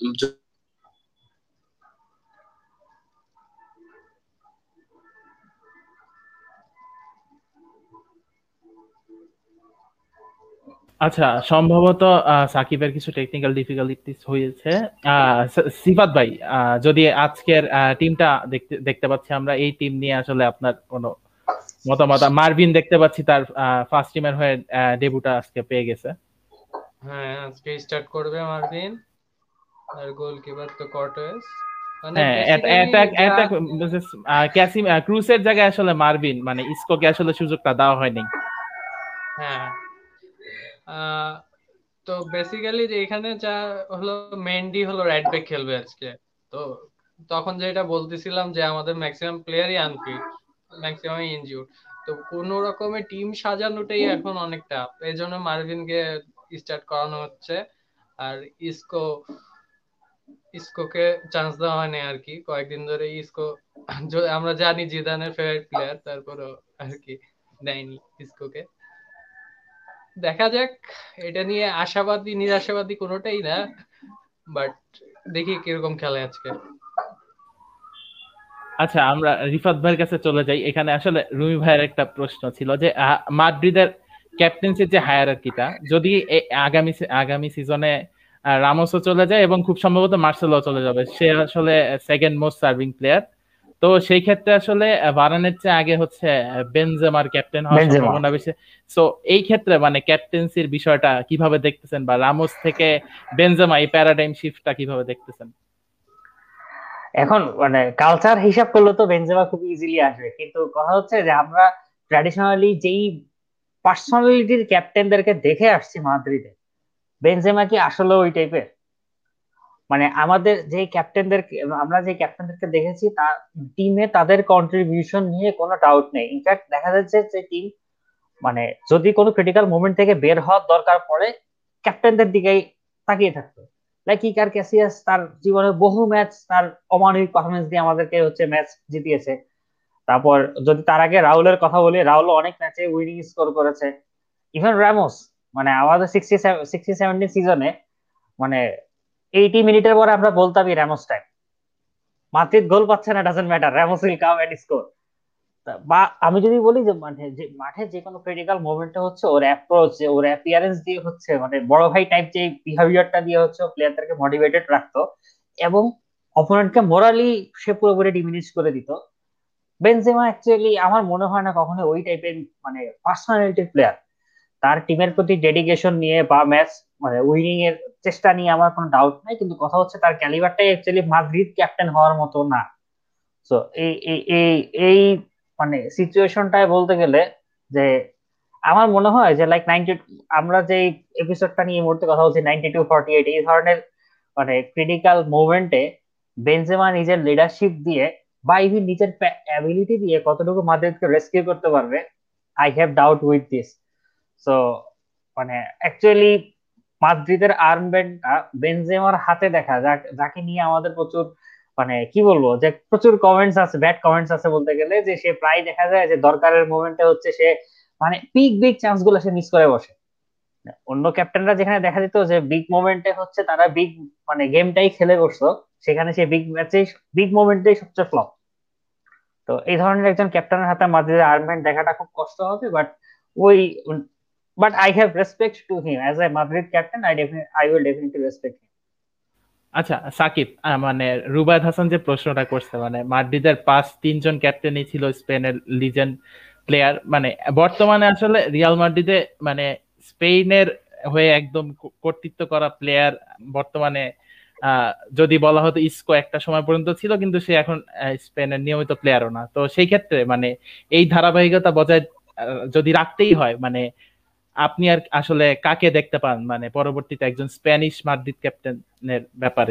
আচ্ছা, সম্ভবত সাকিবের কিছু টেকনিক্যাল ডিফিকাল্টিস হয়েছে। সিফাত ভাই, যদি আজকের টিমটা দেখতে পাচ্ছি আমরা, এই টিম নিয়ে আসলে আপনার কোনো মতামত? মার্ভিন দেখতে পাচ্ছি তার ফার্স্ট টিমের হয়ে ডেবিউটা আজকে পেয়ে গেছে। হ্যাঁ, আজকে স্টার্ট করবে মার্ভিন, আর গোলকিপার তো কর্টেস। মানে হ্যাঁ, ক্যাসিম ক্রুসের জায়গায় আসলে মার্ভিন, মানে ইসকোকে আসলে সুযোগটা দেওয়া হয়নি। হ্যাঁ, তো বেসিক্যালি এখানে যা হলো, মেন্ডি হলো রাইট ব্যাক খেলবে আজকে। তো তখন যেটা বলতেছিলাম যে আমাদের ম্যাক্সিমাম প্লেয়ারই আনফিট, ম্যাক্সিমাম ইনজিউর। তো কোন রকমের টিম সাজানোটাই এখন অনেক টাফ, এই জন্য মার্ভিনকে স্টার্ট করানো হচ্ছে। আর ইসকোকে চান্স দেওয়া হয়নি আর কি কয়েকদিন ধরে। ইসকো আমরা জানি জিদানের ফেভারিট প্লেয়ার, তারপরও আর কি দেয়নি ইসকোকে। দেখা যাক, এটা নিয়ে আশাবাদী নিরাশাবাদী কোনোটাই না, বাট দেখি কিরকম খেলে আজকে। আচ্ছা, আমরা রিফাত ভাইয়ের কাছে চলে যাই। এখানে আসলে রুমি ভাইয়ের একটা প্রশ্ন ছিল যে মাদ্রিদের ক্যাপ্টেন্সির যে হায়ারার্কিটা, যদি আগামী সিজনে রামোসও চলে যায় এবং খুব সম্ভবত মার্সেলো চলে যাবে, সে আসলে সেকেন্ড মোস্ট সার্ভিং প্লেয়ার। তো সেই ক্ষেত্রে আসলে ভারানের চেয়ে আগে হচ্ছে বেনজেমার ক্যাপ্টেন হওয়ার সম্ভাবনা বেশি। সো এই ক্ষেত্রে মানে ক্যাপ্টেন্সির বিষয়টা কিভাবে দেখতেছেন, বা রামোস থেকে বেনজেমা এই প্যারাডাইম শিফটটা কিভাবে দেখতেছেন? এখন মানে কালচার হিসাব করলে তো বেনজেমা খুব ইজিলি আসবে, কিন্তু কথা হচ্ছে যে আমরা ট্র্যাডিশনালি যেই পার্সোনালিটির ক্যাপ্টেনদেরকে দেখে আসছি মাদ্রিদে, বেনজেমা কি আসলে ওই টাইপের? মানে আমাদের যে ক্যাপ্টেনদেরকে দেখেছি, তার টিমে তাদের কন্ট্রিবিউশন নিয়ে কোনো ডাউট নেই। ইনফ্যাক্ট দেখা যাচ্ছে যে টিম মানে যদি কোনো ক্রিটিক্যাল মোমেন্ট থেকে বের হওয়ার দরকার পড়ে, ক্যাপ্টেনদের দিকেই তাকিয়ে থাকতো। লাইক ইকার ক্যাসিয়াস তার জীবনে বহু ম্যাচ তার অমানবিক পারফরমেন্স দিয়ে আমাদেরকে হচ্ছে ম্যাচ জিতিয়েছে। তারপর যদি তার আগে রাহুলের কথা বলি, রাহুল অনেক ম্যাচে উইনিং স্কোর করেছে। ইভেন রামোস, মানে আমাদের 16-17 সিজনে মানে 80 মিনিটের পরে আমরা বলতামই র্যামোস টাইম, মাদ্রিদ গোল পাচ্ছে না, doesn't matter, Ramos will come and score. বা আমি যদি বলি যে মানে যে মাঠে যে কোনো ক্রিটিক্যাল মোমেন্টে হচ্ছে ওর অ্যাপ্রোচ, ওর অ্যাপিয়ারেন্স দিয়ে হচ্ছে মানে বড় ভাই টাইপ যে বিহেভিয়ারটা দিয়ে হচ্ছে প্লেয়ারদেরকে মোটিভেটেড রাখতো, এবং অপোনেন্টকে মোরালি সে পুরোপুরি ডিমিনিশ করে দিত। বেনজেমা অ্যাকচুয়ালি আমার মনে হয় না কখনো ওই টাইপের মানে পার্সোনালিটির প্লেয়ার। তার টিমের প্রতি ডেডিকেশন নিয়ে বা ম্যাচ মানে উইনিং এর চেষ্টা নিয়ে আমার কোনো ডাউট নাই, কিন্তু কথা হচ্ছে তার ক্যালিবারটাই অ্যাকচুয়ালি মাদ্রিদ ক্যাপ্টেন হওয়ার মতো না। তো এই এই এই এই মানে সিচুয়েশনটায় বলতে গেলে যে আমার মনে হয় যে লাইক 90, আমরা যে এপিসোডটা নিয়ে এই মুহূর্তে কথা বলছি 92-48, এই ধরনের মানে ক্রিটিক্যাল মোমেন্টে বেনজেমা নিজের লিডারশিপ দিয়ে বা ইভেন নিজের অ্যাবিলিটি দিয়ে কতটুকু মাদ্রিদকে রেস্কিউ করতে পারবে, I have doubt with this. So মানে অ্যাকচুয়ালি মাদ্রিদের আর্মব্যান্ডটা বেনজেমার হাতে দেখা, যাকে নিয়ে আমাদের প্রচুর মানে কি বলবো যে প্রচুর কমেন্টস আছে, ব্যাড কমেন্টস আছে বলতে গেলে, যে সে প্রায় দেখা যায় যে দরকারের মোমেন্টে হচ্ছে সে মানে বিগ বিগ চান্স গুলো সে মিস করে বসে। অন্য ক্যাপ্টেনরা যেখানে দেখা যেত যে বিগ মোমেন্টে হচ্ছে তারা বিগ মানে গেমটাই খেলে বসতো, সেখানে সে বিগ ম্যাচে বিগ মোমেন্টেই সবচেয়ে ফ্লপ। তো এই ধরনের একজন ক্যাপ্টেনের হাতে মাদ্রিদের আর্মব্যান্ড দেখাটা খুব কষ্ট হবে, ওই but I have respect to him as a Madrid captain. I will definitely respect him. আচ্ছা সাকিব, মানে রুবায়েত হাসান যে প্রশ্নটা করছে, মানে মাদ্রিদের 5-3 জন ক্যাপ্টেনই ছিল স্পেনের লিজেন্ড প্লেয়ার, মানে বর্তমানে আসলে রিয়াল মাদ্রিদে মানে স্পেনের হয়ে একদম কর্তৃত্ব করা প্লেয়ার বর্তমানে যদি বলা হতো ইসকো একটা সময় পর্যন্ত ছিল, কিন্তু সে এখন স্পেনের নিয়মিত প্লেয়ারও না। তো সেই ক্ষেত্রে মানে এই ধারাবাহিকতা বজায় যদি রাখতেই হয়, মানে আপনি আর আসলে কাকে দেখতে পান মানে পরবর্তীতে একজন স্প্যানিশ মাদ্রিদ ক্যাপ্টেনের ব্যাপারে?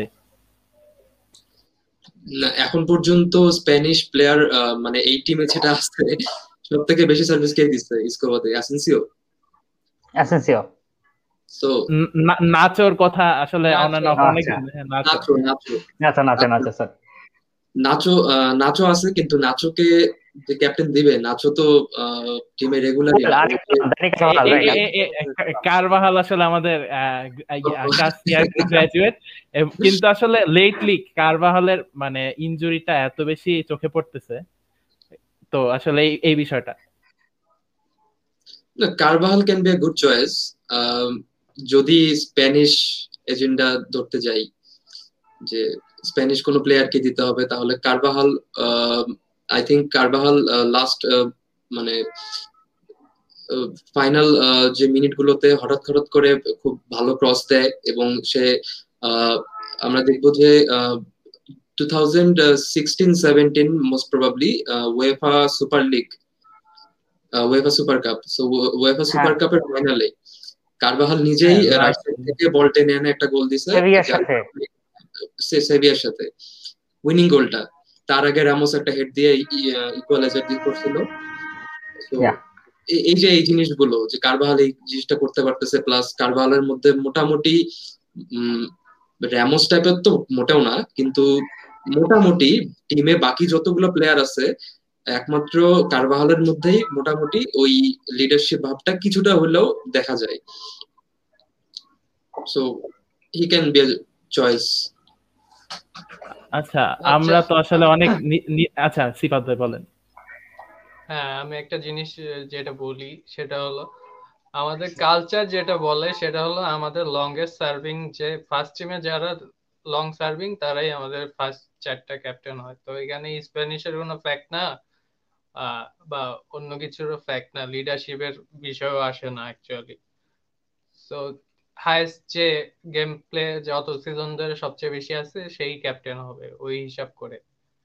না, এখন পর্যন্ত স্প্যানিশ প্লেয়ার মানে এই টিমে যেটা আছে সব থেকে বেশি সার্ভিস কে দিচ্ছে ইসকোবাতে? অ্যাসেনসিও। অ্যাসেনসিও। সো নাচোর কথা আসলে অন এন্ড অফ অনেক। আচ্ছা নাচো নাচো আচ্ছা, নাচে নাচে স্যার। নাচো নাচো আছে, কিন্তু নাচোকে যে ক্যাপ্টেন দিবে, নাচো তো টিমে রেগুলারই না। কারবাহাল আসলে আমাদের গ্রাজুয়েট, কিন্তু আসলে লেটলি কারবাহালের মানে ইনজুরিটা এত বেশি চোখে পড়তেছে, তো আসলে এই বিষয়টা না, Carvajal can be a good choice যদি স্প্যানিশ এজেন্ডা ধরতে যাই, যে স্প্যানিশ কোনো প্লেয়ারকে দিতে হবে, তাহলে Carvajal, I think Carvajal last মানে ফাইনাল যে মিনিটগুলোতে হঠাৎ হঠাৎ করে খুব ভালো ক্রস দেয়, এবং সে আমরা দেখবো যে 2016-17 most probably UEFA super league, UEFA super cup, so UEFA super কাপের ফাইনালে কারবাহাল নিজেই রাইট সাইড থেকে বল টেনে এনে একটা গোল দিছে সেভিয়ার সাথে, উইনিং গোলটা। তার আগে রামোস একটা হেড দিয়ে ইকুয়ালাইজার দিয়ে করছিল। এই যে এই জিনিসগুলো যে কারবাহাল এই জিনিসটা করতে পারতেছে, প্লাস কারবাহালের মধ্যে মোটামুটি র্যামোস টাইপের তো মোটেও না, কিন্তু মোটামুটি টিমে বাকি যতগুলো প্লেয়ার আছে একমাত্র কারবাহালের মধ্যেই মোটামুটি ওই লিডারশিপ ভাবটা কিছুটা হলেও দেখা যায়। So he can be a choice. আচ্ছা, আমরা তো আসলে অনেক আচ্ছা সিফাত ভাই বলেন। হ্যাঁ, আমি একটা জিনিস যেটা বলি সেটা হলো আমাদের কালচার যেটা বলে সেটা হলো আমাদের লংগেস্ট সার্ভিং, যে ফার্স্ট টিমে যারা লং সার্ভিং তারাই আমাদের ফার্স্ট 4টা ক্যাপ্টেন হয়। তো এখানে স্প্যানিশের কোনো ফ্যাক্ট না বা অন্য কিছুরও ফ্যাক্ট না, লিডারশিপের বিষয়ও আসে না অ্যাকচুয়ালি। সো হাইয়েস্ট যে গেম প্লে যত সিজন ধরে সবচেয়ে বেশি আছে সেই ক্যাপ্টেন হবে ওই হিসাব করে।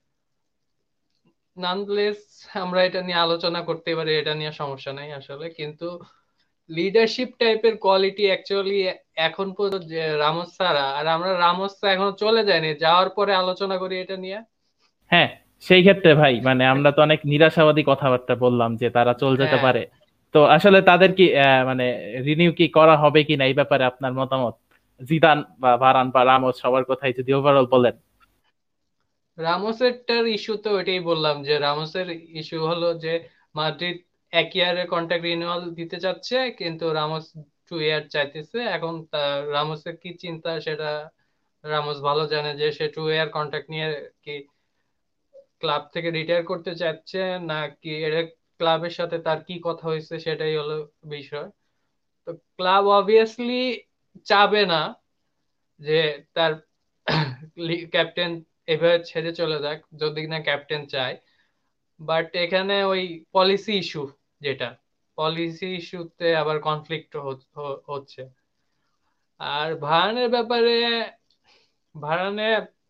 নানলেস আমরা এটা নিয়ে আলোচনা করতে পারি, এটা নিয়ে সমস্যা নাই আসলে, কিন্তু লিডারশিপ টাইপের কোয়ালিটি অ্যাকচুয়ালি এখন পর্যন্ত যে রামোস ছাড়া, আর আমরা রামোস এখনো চলে যায়নি, যাওয়ার পরে আলোচনা করি এটা নিয়ে। হ্যাঁ, সেই ক্ষেত্রে ভাই মানে আমরা তো অনেক নিরাশাবাদী কথাবার্তা বললাম যে তারা চলে যেতে পারে, তো আসলে তাদের কি মানে রিনিউ কি করা হবে কিনা এই ব্যাপারে আপনার মতামত? জিদান বা ভারান বা রামোস সবার কথাই যদি ওভারঅল বলেন। রামোসেরটার ইস্যু তো ওইটাই বললাম, যে রামোসের ইস্যু হলো যে মাদ্রিদ 1 ইয়ারের কন্ট্রাক্ট রিনিউয়াল দিতে চাচ্ছে, কিন্তু রামোস 2 ইয়ার চাইতেছে। এখন রামোসের কি চিন্তা সেটা রামোস ভালো জানে, যে সে 2 ইয়ার কন্ট্রাক্ট নিয়ে কি ক্লাব থেকে রিটায়ার করতে চাচ্ছে নাকি এটা ক্লাবের সাথে তার কি কথা হয়েছে সেটাই হলো বিষয়। তো ক্লাব অবভিয়াসলি চাবে না যে তার ক্যাপ্টেন এভাবে ছেড়ে চলে যাক, যদি না ক্যাপ্টেন চায়। বাট এখানে ওই পলিসি ইস্যু, যেটা পলিসি ইস্যুতে আবার কনফ্লিক্ট হচ্ছে। আর ভাড়ানের ব্যাপারে, ভাড়ানে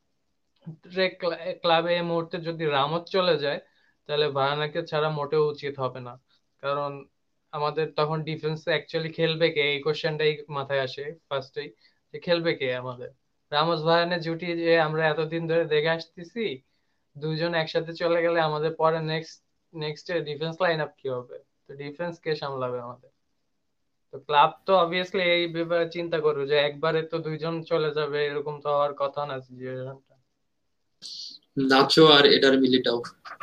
ক্লাবে এই মুহূর্তে যদি রামত চলে যায়, তাহলে ভাড়ানাকে ছাড়া মোটেও উচিত হবে না। কারণ আমাদের তখন ডিফেন্সে অ্যাকচুয়ালি খেলবে কে, এই কোশ্চেনটাই মাথায় আসে ফার্স্টেই, যে খেলবে কে আমাদের। রামোস ভার্নের জুটি যে আমরা এতদিন ধরে দেখে আসতেছি, দুইজন একসাথে চলে গেলে আমাদের পরে নেক্সট ডিফেন্স লাইন আপ কি হবে? তো ডিফেন্স কে সামলাবে আমাদের? তো ক্লাব তো অবভিয়াসলি এই ব্যাপারে চিন্তা করবে, যে একবারে তো দুইজন চলে যাবে এরকম তো হওয়ার কথা না সিচুয়েশনটা। নাচো আর এটার মিলিটাও।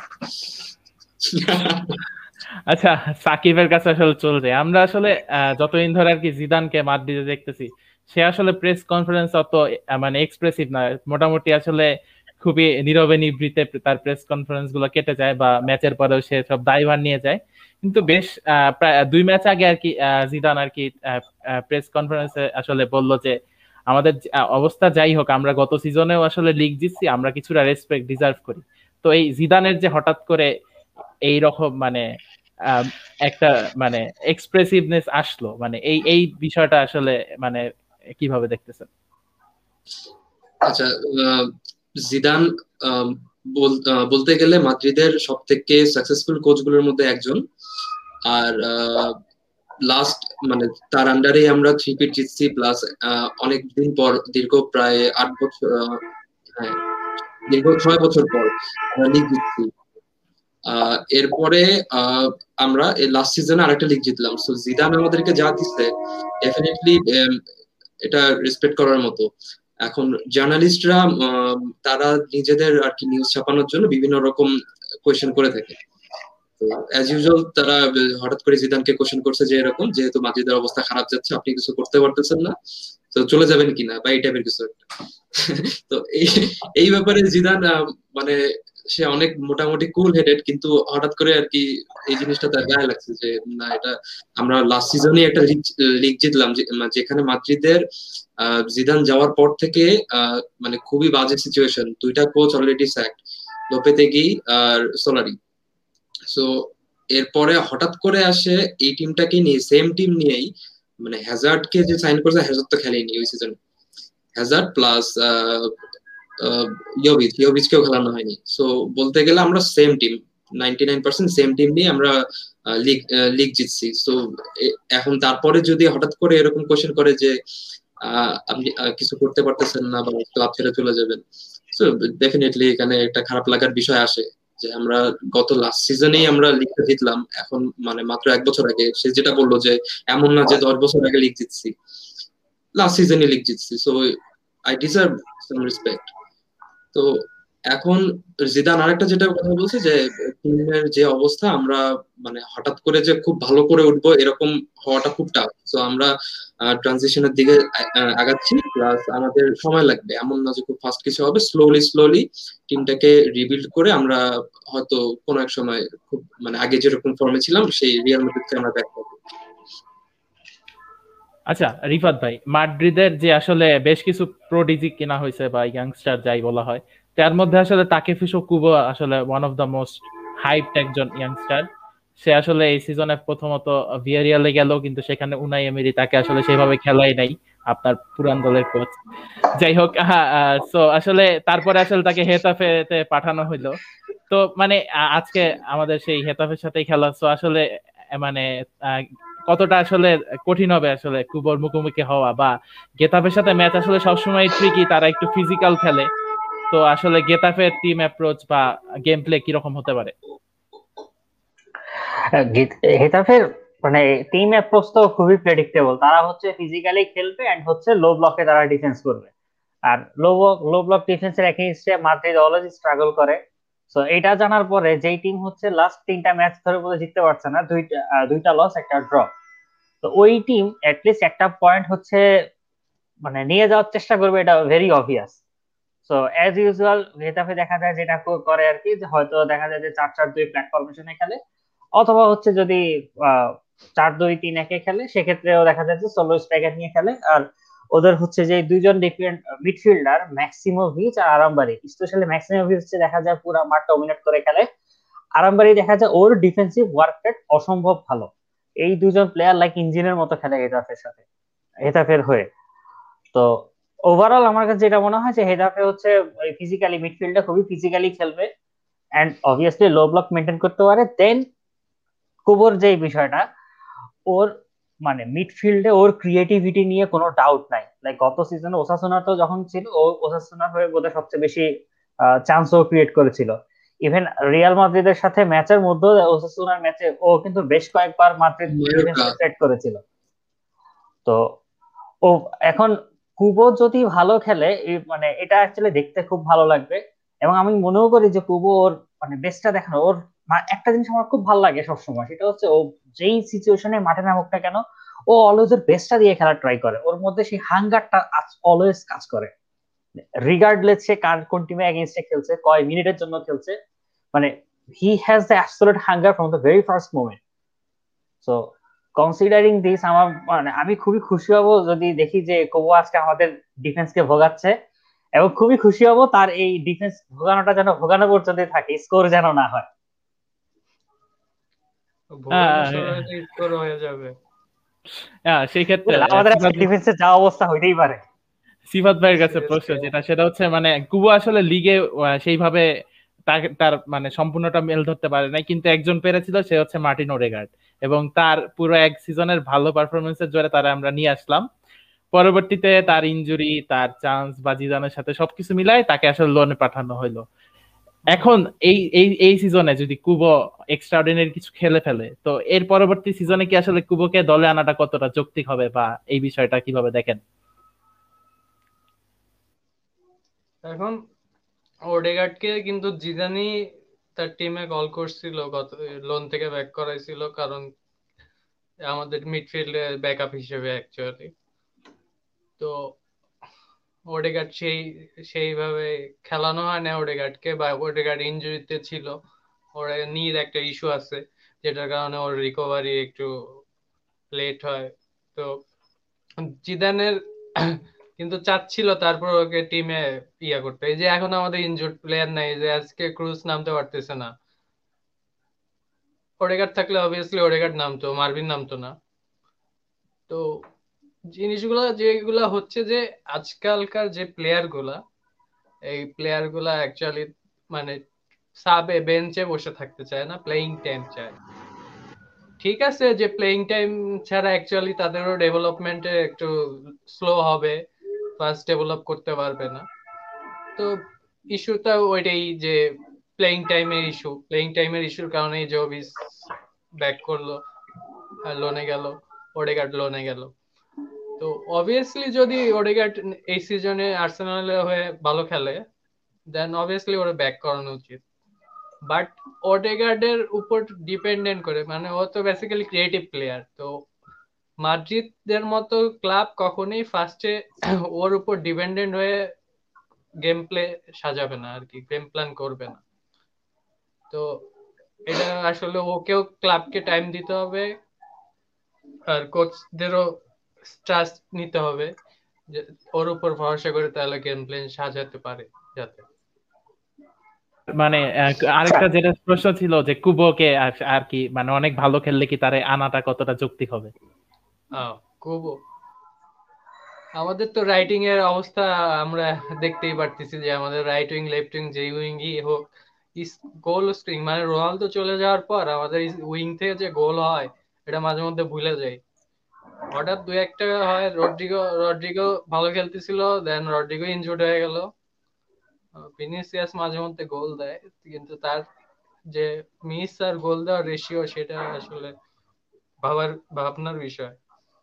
আচ্ছা, সাকিবের কাছে আসলে চলছে। আমরা আসলে যতদিন ধরে আর কি জিদানকে মাদ্রিদে দেখতেছি, সে আসলে প্রেস কনফারেন্স অত মানে এক্সপ্রেসিভ না, মোটামুটি আসলে খুবই নীরবে নিভৃতে তার প্রেস কনফারেন্স গুলো কেটে যায়, বা ম্যাচের পরেও সে সব দায়ভার নিয়ে যায়। কিন্তু বেশ প্রায় 2 ম্যাচ আগে আর কি জিদান আর কি প্রেস কনফারেন্সে আসলে বলল যে আমাদের অবস্থা যাই হোক, আমরা গত সিজনেও আসলে লিগ জিতছি, আমরা কিছুটা রেসপেক্ট ডিজার্ভ করি। তো এই জিদানের যে হঠাৎ করে এই রকম মানে একটা মানে এক্সপ্রেসিভনেস আসলো, মানে এই এই বিষয়টা আসলে মানে কিভাবে দেখতেছেন? আচ্ছা, জিদান বলতে গেলে মাদ্রিদের সব থেকে সাকসেসফুল কোচগুলোর মধ্যে একজন। আর লাস্ট মানে তার আন্ডারে আমরা 3 পিট জিতছি, প্লাস অনেকদিন পর দীর্ঘ প্রায় 8 বছর, হ্যাঁ দীর্ঘ 6 বছর পর আমরা লিগ জিতছি। এরপরে আমরা লাস্ট সিজনে আরেকটা লিগ জিতলাম। সো জিদান আমাদেরকে যা দিচ্ছে ডেফিনেটলি এটা রেসপেক্ট করার মতো। এখন জার্নালিস্টরা তারা নিজেদের আর কি নিউজ ছাপানোর জন্য বিভিন্ন রকম কোয়েশ্চেন করে থাকে। তো অ্যাজ ইউজুয়াল তারা হঠাৎ করে জিদানকে কোশ্চেন করছে যে এরকম, যেহেতু মাদ্রিদের অবস্থা খারাপ যাচ্ছে, আপনি কিছু করতে পারতেছেন না, তো চলে যাবেন কিনা বা এই টাইপের কিছু একটা। তো এই ব্যাপারে জিদান মানে সে অনেক মোটামুটি কুল হেডেড, কিন্তু হঠাৎ করে আর কি এই জিনিসটা তার গায়ে লাগছে যে না, এটা আমরা লাস্ট সিজনে একটা লিগ জিতলাম যেখানে মাদ্রিদের জিদান যাওয়ার পর থেকে মানে খুবই বাজে সিচুয়েশন, 2টা কোচ অলরেডি স্যাকড, লোপেতেগি আর সোলারি। সো এরপরে হঠাৎ করে আসে এই টিমটাকে নিয়ে, সেম টিম নিয়েই, মানে হ্যাজার্ড কে যে সাইন করেছে, হ্যাজার্ড তো খেলেনি ওই সিজনে, হ্যাজার্ড প্লাস ইয়োভিচকেও খেলানো হয়নি। সো বলতে গেলে আমরা সেম টিম, 99% সেম টিম নিয়ে আমরা লিগ জিতছি। সো এখন তারপরে যদি হঠাৎ করে এরকম কোশ্চেন করে যে আপনি কিছু করতে পারতেছেন না বা ক্লাব ছেড়ে চলে যাবেন, সো ডেফিনেটলি এখানে একটা খারাপ লাগার বিষয় আসে যে আমরা গত লাস্ট সিজনেই আমরা লিগটা জিতলাম। এখন মানে মাত্র 1 বছর আগে সে যেটা বললো যে এমন না যে 10 বছর আগে লিগ জিতছি, লাস্ট সিজনে লিগ জিতছি। So I deserve some respect. তো এখন জিদান আরেকটা যেটা কথা বলছে যে টিমের যে অবস্থা, আমরা মানে হঠাৎ করে যে খুব ভালো করে উঠবো এরকম হওয়াটা খুব টাফ। তো আমরা ট্রানজিশনের দিকে আগাচ্ছি, প্লাস আমাদের সময় লাগবে, এমন না যে খুব ফাস্ট কিছু হবে, স্লোলি স্লোলি টিমটাকে রিবিল্ড করে আমরা হয়তো কোনো এক সময় খুব মানে আগে যেরকম ফর্মে ছিলাম সেই রিয়াল মাদ্রিদকে আমরা ব্যাক করবো। আচ্ছা রিফাত ভাই, মাদ্রিদের যে আসলে বেশ কিছু প্রোডিজি কেনা হয়েছে বা ইয়াংস্টার যাই বলা হয়, তার মধ্যে আসলে তাকেফুসো কুবো আসলে one of the most hyped একজন ইয়াংস্টার। সে আসলে এই সিজনে প্রথমত ভিয়ারিয়ালে গেল, কিন্তু সেখানে উনাই এমেরি তাকে আসলে সেভাবে খেলাই নাই, আপনার পুরান দলের কোচ। যাই হোক, সো আসলে তারপরে আসলে তাকে হেতাফেতে পাঠানো হইলো। তো মানে আজকে আমাদের সেই হেতাফের সাথেই খেলা, সো আসলে মানে কতটা আসলে কঠিন হবে আসলে কুবোর মুখোমুখি হওয়া, বা গেতাফের সাথে ম্যাচ আসলে সবসময় ট্রিকি, তারা একটু ফিজিক্যাল খেলে। তো আসলে গেতাফের টিম অ্যাপ্রোচ বা গেম প্লে কিরকম হতে পারে? হেতাফের মানে টিম অ্যাপ্রোচ তো খুবই প্রেডিক্টেবল। তারা হচ্ছে ফিজিক্যালি খেলবে এন্ড হচ্ছে লো ব্লকে তারা ডিফেন্স করবে। আর লো ব্লক ডিফেন্সের এগেইনস্টে মাদ্রিদ অলওয়েজ স্ট্রাগল করে। সো এটা জানার পরে যেই টিম হচ্ছে লাস্ট 3টা ম্যাচ ধরে বলে জিততে পারছে না, দুইটা লস একটা ড্র, তো ওই টিম অ্যাটলিস্ট একটা পয়েন্ট হচ্ছে মানে নিয়ে যাওয়ার চেষ্টা করবে, এটা very obvious. So as usual Getafe দেখা যায় যেটা করে আর কি, যে হয়তো দেখা যায় যে 4-4-2 প্ল্যাটফরমেশনে খেলে, অথবা হচ্ছে যদি 4-2-3-1 খেলে, সেক্ষেত্রেও দেখা যায় যে সোলো স্ট্রাইকার নিয়ে খেলে। আর ওদের হচ্ছে যে দুইজন ডিফেন্ড মিডফিল্ডার ম্যাক্সিমোভিচ আর আরামবারি, স্পেশালি ম্যাক্সিমোভিচ হচ্ছে দেখা যায় পুরো মাঠ ডমিনেট করে খেলে। আরামবারি দেখা যায় ওর ডিফেন্সিভ ওয়ার্ক রেট অসম্ভব ভালো। এই দুজন প্লেয়ার লাইক ইঞ্জিনের মতো খেলে হেতাফের সাথে, হেতাফের হয়ে। তো ওভারঅল আমার কাছে যেটা মনে হয় যে হেতাফে হচ্ছে ফিজিক্যালি মিডফিল্ডে খুবই ফিজিক্যালি খেলবে and obviously low block maintain করতে পারে। দেন কুবোর যে বিষয়টা, ওর মানে মিডফিল্ডে ওর ক্রিয়েটিভিটি নিয়ে কোনো ডাউট নাই। লাইক গত সিজনে ওসাসুনা তো যখন ছিল, ও ওসাসুনার হয়ে বোধহয় সবচেয়ে বেশি চান্স ও ক্রিয়েট করেছিল। ইভেন রিয়াল মাদ্রিদের সাথে ম্যাচের মধ্যে ওসাসুনার ম্যাচে ও কিন্তু বেশ কয়েকবার মাদ্রিদ মায়োরকা। ডিফেন্সকে থ্রেট করেছিল। তো ও এখন কুবো যদি ভালো খেলে মানে এটা অ্যাকচুয়ালি দেখতে খুব ভালো লাগবে। এবং আমি মনেও করি যে কুবো ওর মানে বেস্টটা দেখানো ওর একটা জিনিস আমার খুব ভালো লাগে সবসময়, সেটা হচ্ছে ও যেই সিচুয়েশনে মাঠে নামুক না কেন, ও অলওয়েজ ওর বেস্টটা দিয়ে খেলার ট্রাই করে। ওর মধ্যে সেই হাঙ্গারটা অলওয়েজ কাজ করে, রিগার্ডলেস সে কার কোন টিমে এগেইনস্টে খেলছে, কয় মিনিটের জন্য খেলছে, মানে he has the absolute hunger from the very first moment. So considering this, আমার মানে আমি খুবই খুশি হব যদি দেখি যে কোবো আজকে আমাদের ডিফেন্সকে ভোগাচ্ছে, এবং খুবই খুশি হব তার এই ডিফেন্স ভোগানোটা যেন ভোগানো পর্যন্ত থাকে, স্কোর যেন না হয়। ভোগানো শুরু হলে স্কোর হয়ে যাবে। সেই ক্ষেত্রে আমাদের আজকে ডিফেন্সে যা অবস্থা হইতেই পারে। সিফাত ভাইয়ের কাছে প্রশ্ন সিরিয়াসলি যেটা, সেটা হচ্ছে মানে কুবো আসলে লিগে সেইভাবে তার মানে সম্পূর্ণটা মেল ধরতে পারে নাই, কিন্তু একজন পেরেছিল, সে হচ্ছে মার্টিন ওডেগার্ড। এবং তার পুরো এক সিজনের ভালো পারফরমেন্সের জোরে তারা আমরা নিয়ে আসলাম। পরবর্তীতে তার ইনজুরি, তার চান্স বা জিদানের সাথে সবকিছু মিলায় তাকে আসলে লোনে পাঠানো হলো। এখন এই এই এই সিজনে যদি কুবো এক্সট্রাঅর্ডিনারি কিছু খেলে ফেলে, তো এর পরবর্তী সিজনে কি আসলে কুবোকে দলে আনাটা কতটা যৌক্তিক হবে, বা এই বিষয়টা কিভাবে দেখেন? এখন ওডেগার্ডকে কিন্তু জিদানি তার টিমে কল করছিল, গত লোন থেকে ব্যাক করাইছিল, কারণ আমাদের মিডফিল্ডে ব্যাকআপ হিসেবে অ্যাকচুয়ালি। তো ওডেগার্ড সেইভাবে খেলানো হয় না ওডেগার্ডকে, বা ওডেগার্ড ইনজুরিতে ছিল, ওর নির একটা ইস্যু আছে, যেটার কারণে ওর রিকভারি একটু লেট হয়। তো জিদানের কিন্তু চাচ্ছিল তারপর ওকে টিমে ইয়া করতে। এই যে এখন আমাদের ইনজুর্ড প্লেয়ার নাই, যে আজকে ক্রুজ নামতে পারতেছে না, ওডেগার্ড থাকলে অবভিয়াসলি ওডেগার্ড নামতো, মার্ভিন নামতো না। তো জিনিসগুলো যেগুলা হচ্ছে যে আজকালকার যে প্লেয়ার গুলা, এই প্লেয়ার গুলা অ্যাকচুয়ালি মানে সাবে বেঞ্চে বসে থাকতে চায় না, প্লেইং টাইম চায়। ঠিক আছে যে প্লেইং টাইম ছাড়া অ্যাকচুয়ালি তাদেরও ডেভেলপমেন্টে একটু স্লো হবে, ফার্স্ট ডেভেলপ করতে পারবে না। তো ইস্যুটা ওইটাই যে প্লেইং টাইমের ইস্যুর কারণেই জবিস ব্যাক করলো, লোনে গেল, ওডেগার্ড লোনে গেল। তো অবভিয়াসলি যদি ওডেগার্ড এই সিজনে আর্সেনালের হয়ে ভালো খেলে, দেন অবভিয়াসলি ওরা ব্যাক করানো উচিত। বাট ওডেগার্ডের উপর ডিপেন্ডেন্ট করে, মানে ও তো বেসিক্যালি ক্রিয়েটিভ প্লেয়ার। তো মাদ্রিদের মতো ক্লাব কখনোই ফার্স্টে ওর উপর ডিপেন্ডেন্ট হয়ে গেম প্লে সাজাবে না আর কি, গেম প্ল্যান করবে না। তো এটা আসলে ওকেও ক্লাবকে টাইম দিতে হবে, আর কোচদেরও ট্রাস্ট নিতে হবে যে ওর উপর ভরসা করে তাহলে গেম প্ল্যান সাজাতে পারে যাতে। মানে আরেকটা যেটা প্রশ্ন ছিল যে কুবোকে আর কি মানে অনেক ভালো খেললে কি তারে আনাটা কতটা যৌক্তিক হবে? খুব, আমাদের তো রাইটিং এর অবস্থা আমরা দেখতেই পারতেছি, যে আমাদের রাইট উইং লেফট উইং যে উইংই হোক, গোল স্ট্রিং মানে রোনালদো চলে যাওয়ার পর আমাদের উইং থেকে যে গোল হয় এটা মাঝে মধ্যে ভুলে যাই। হঠাৎ দুই একটা হয়, রড্রিগো ভালো খেলতেছিল, দেন রড্রিগো ইনজুর্ড হয়ে গেল, ভিনিসিয়াস মাঝে মধ্যে গোল দেয়, কিন্তু তার যে মিস আর গোল দেওয়ার রেশিও সেটা আসলে ভাবনার বিষয়।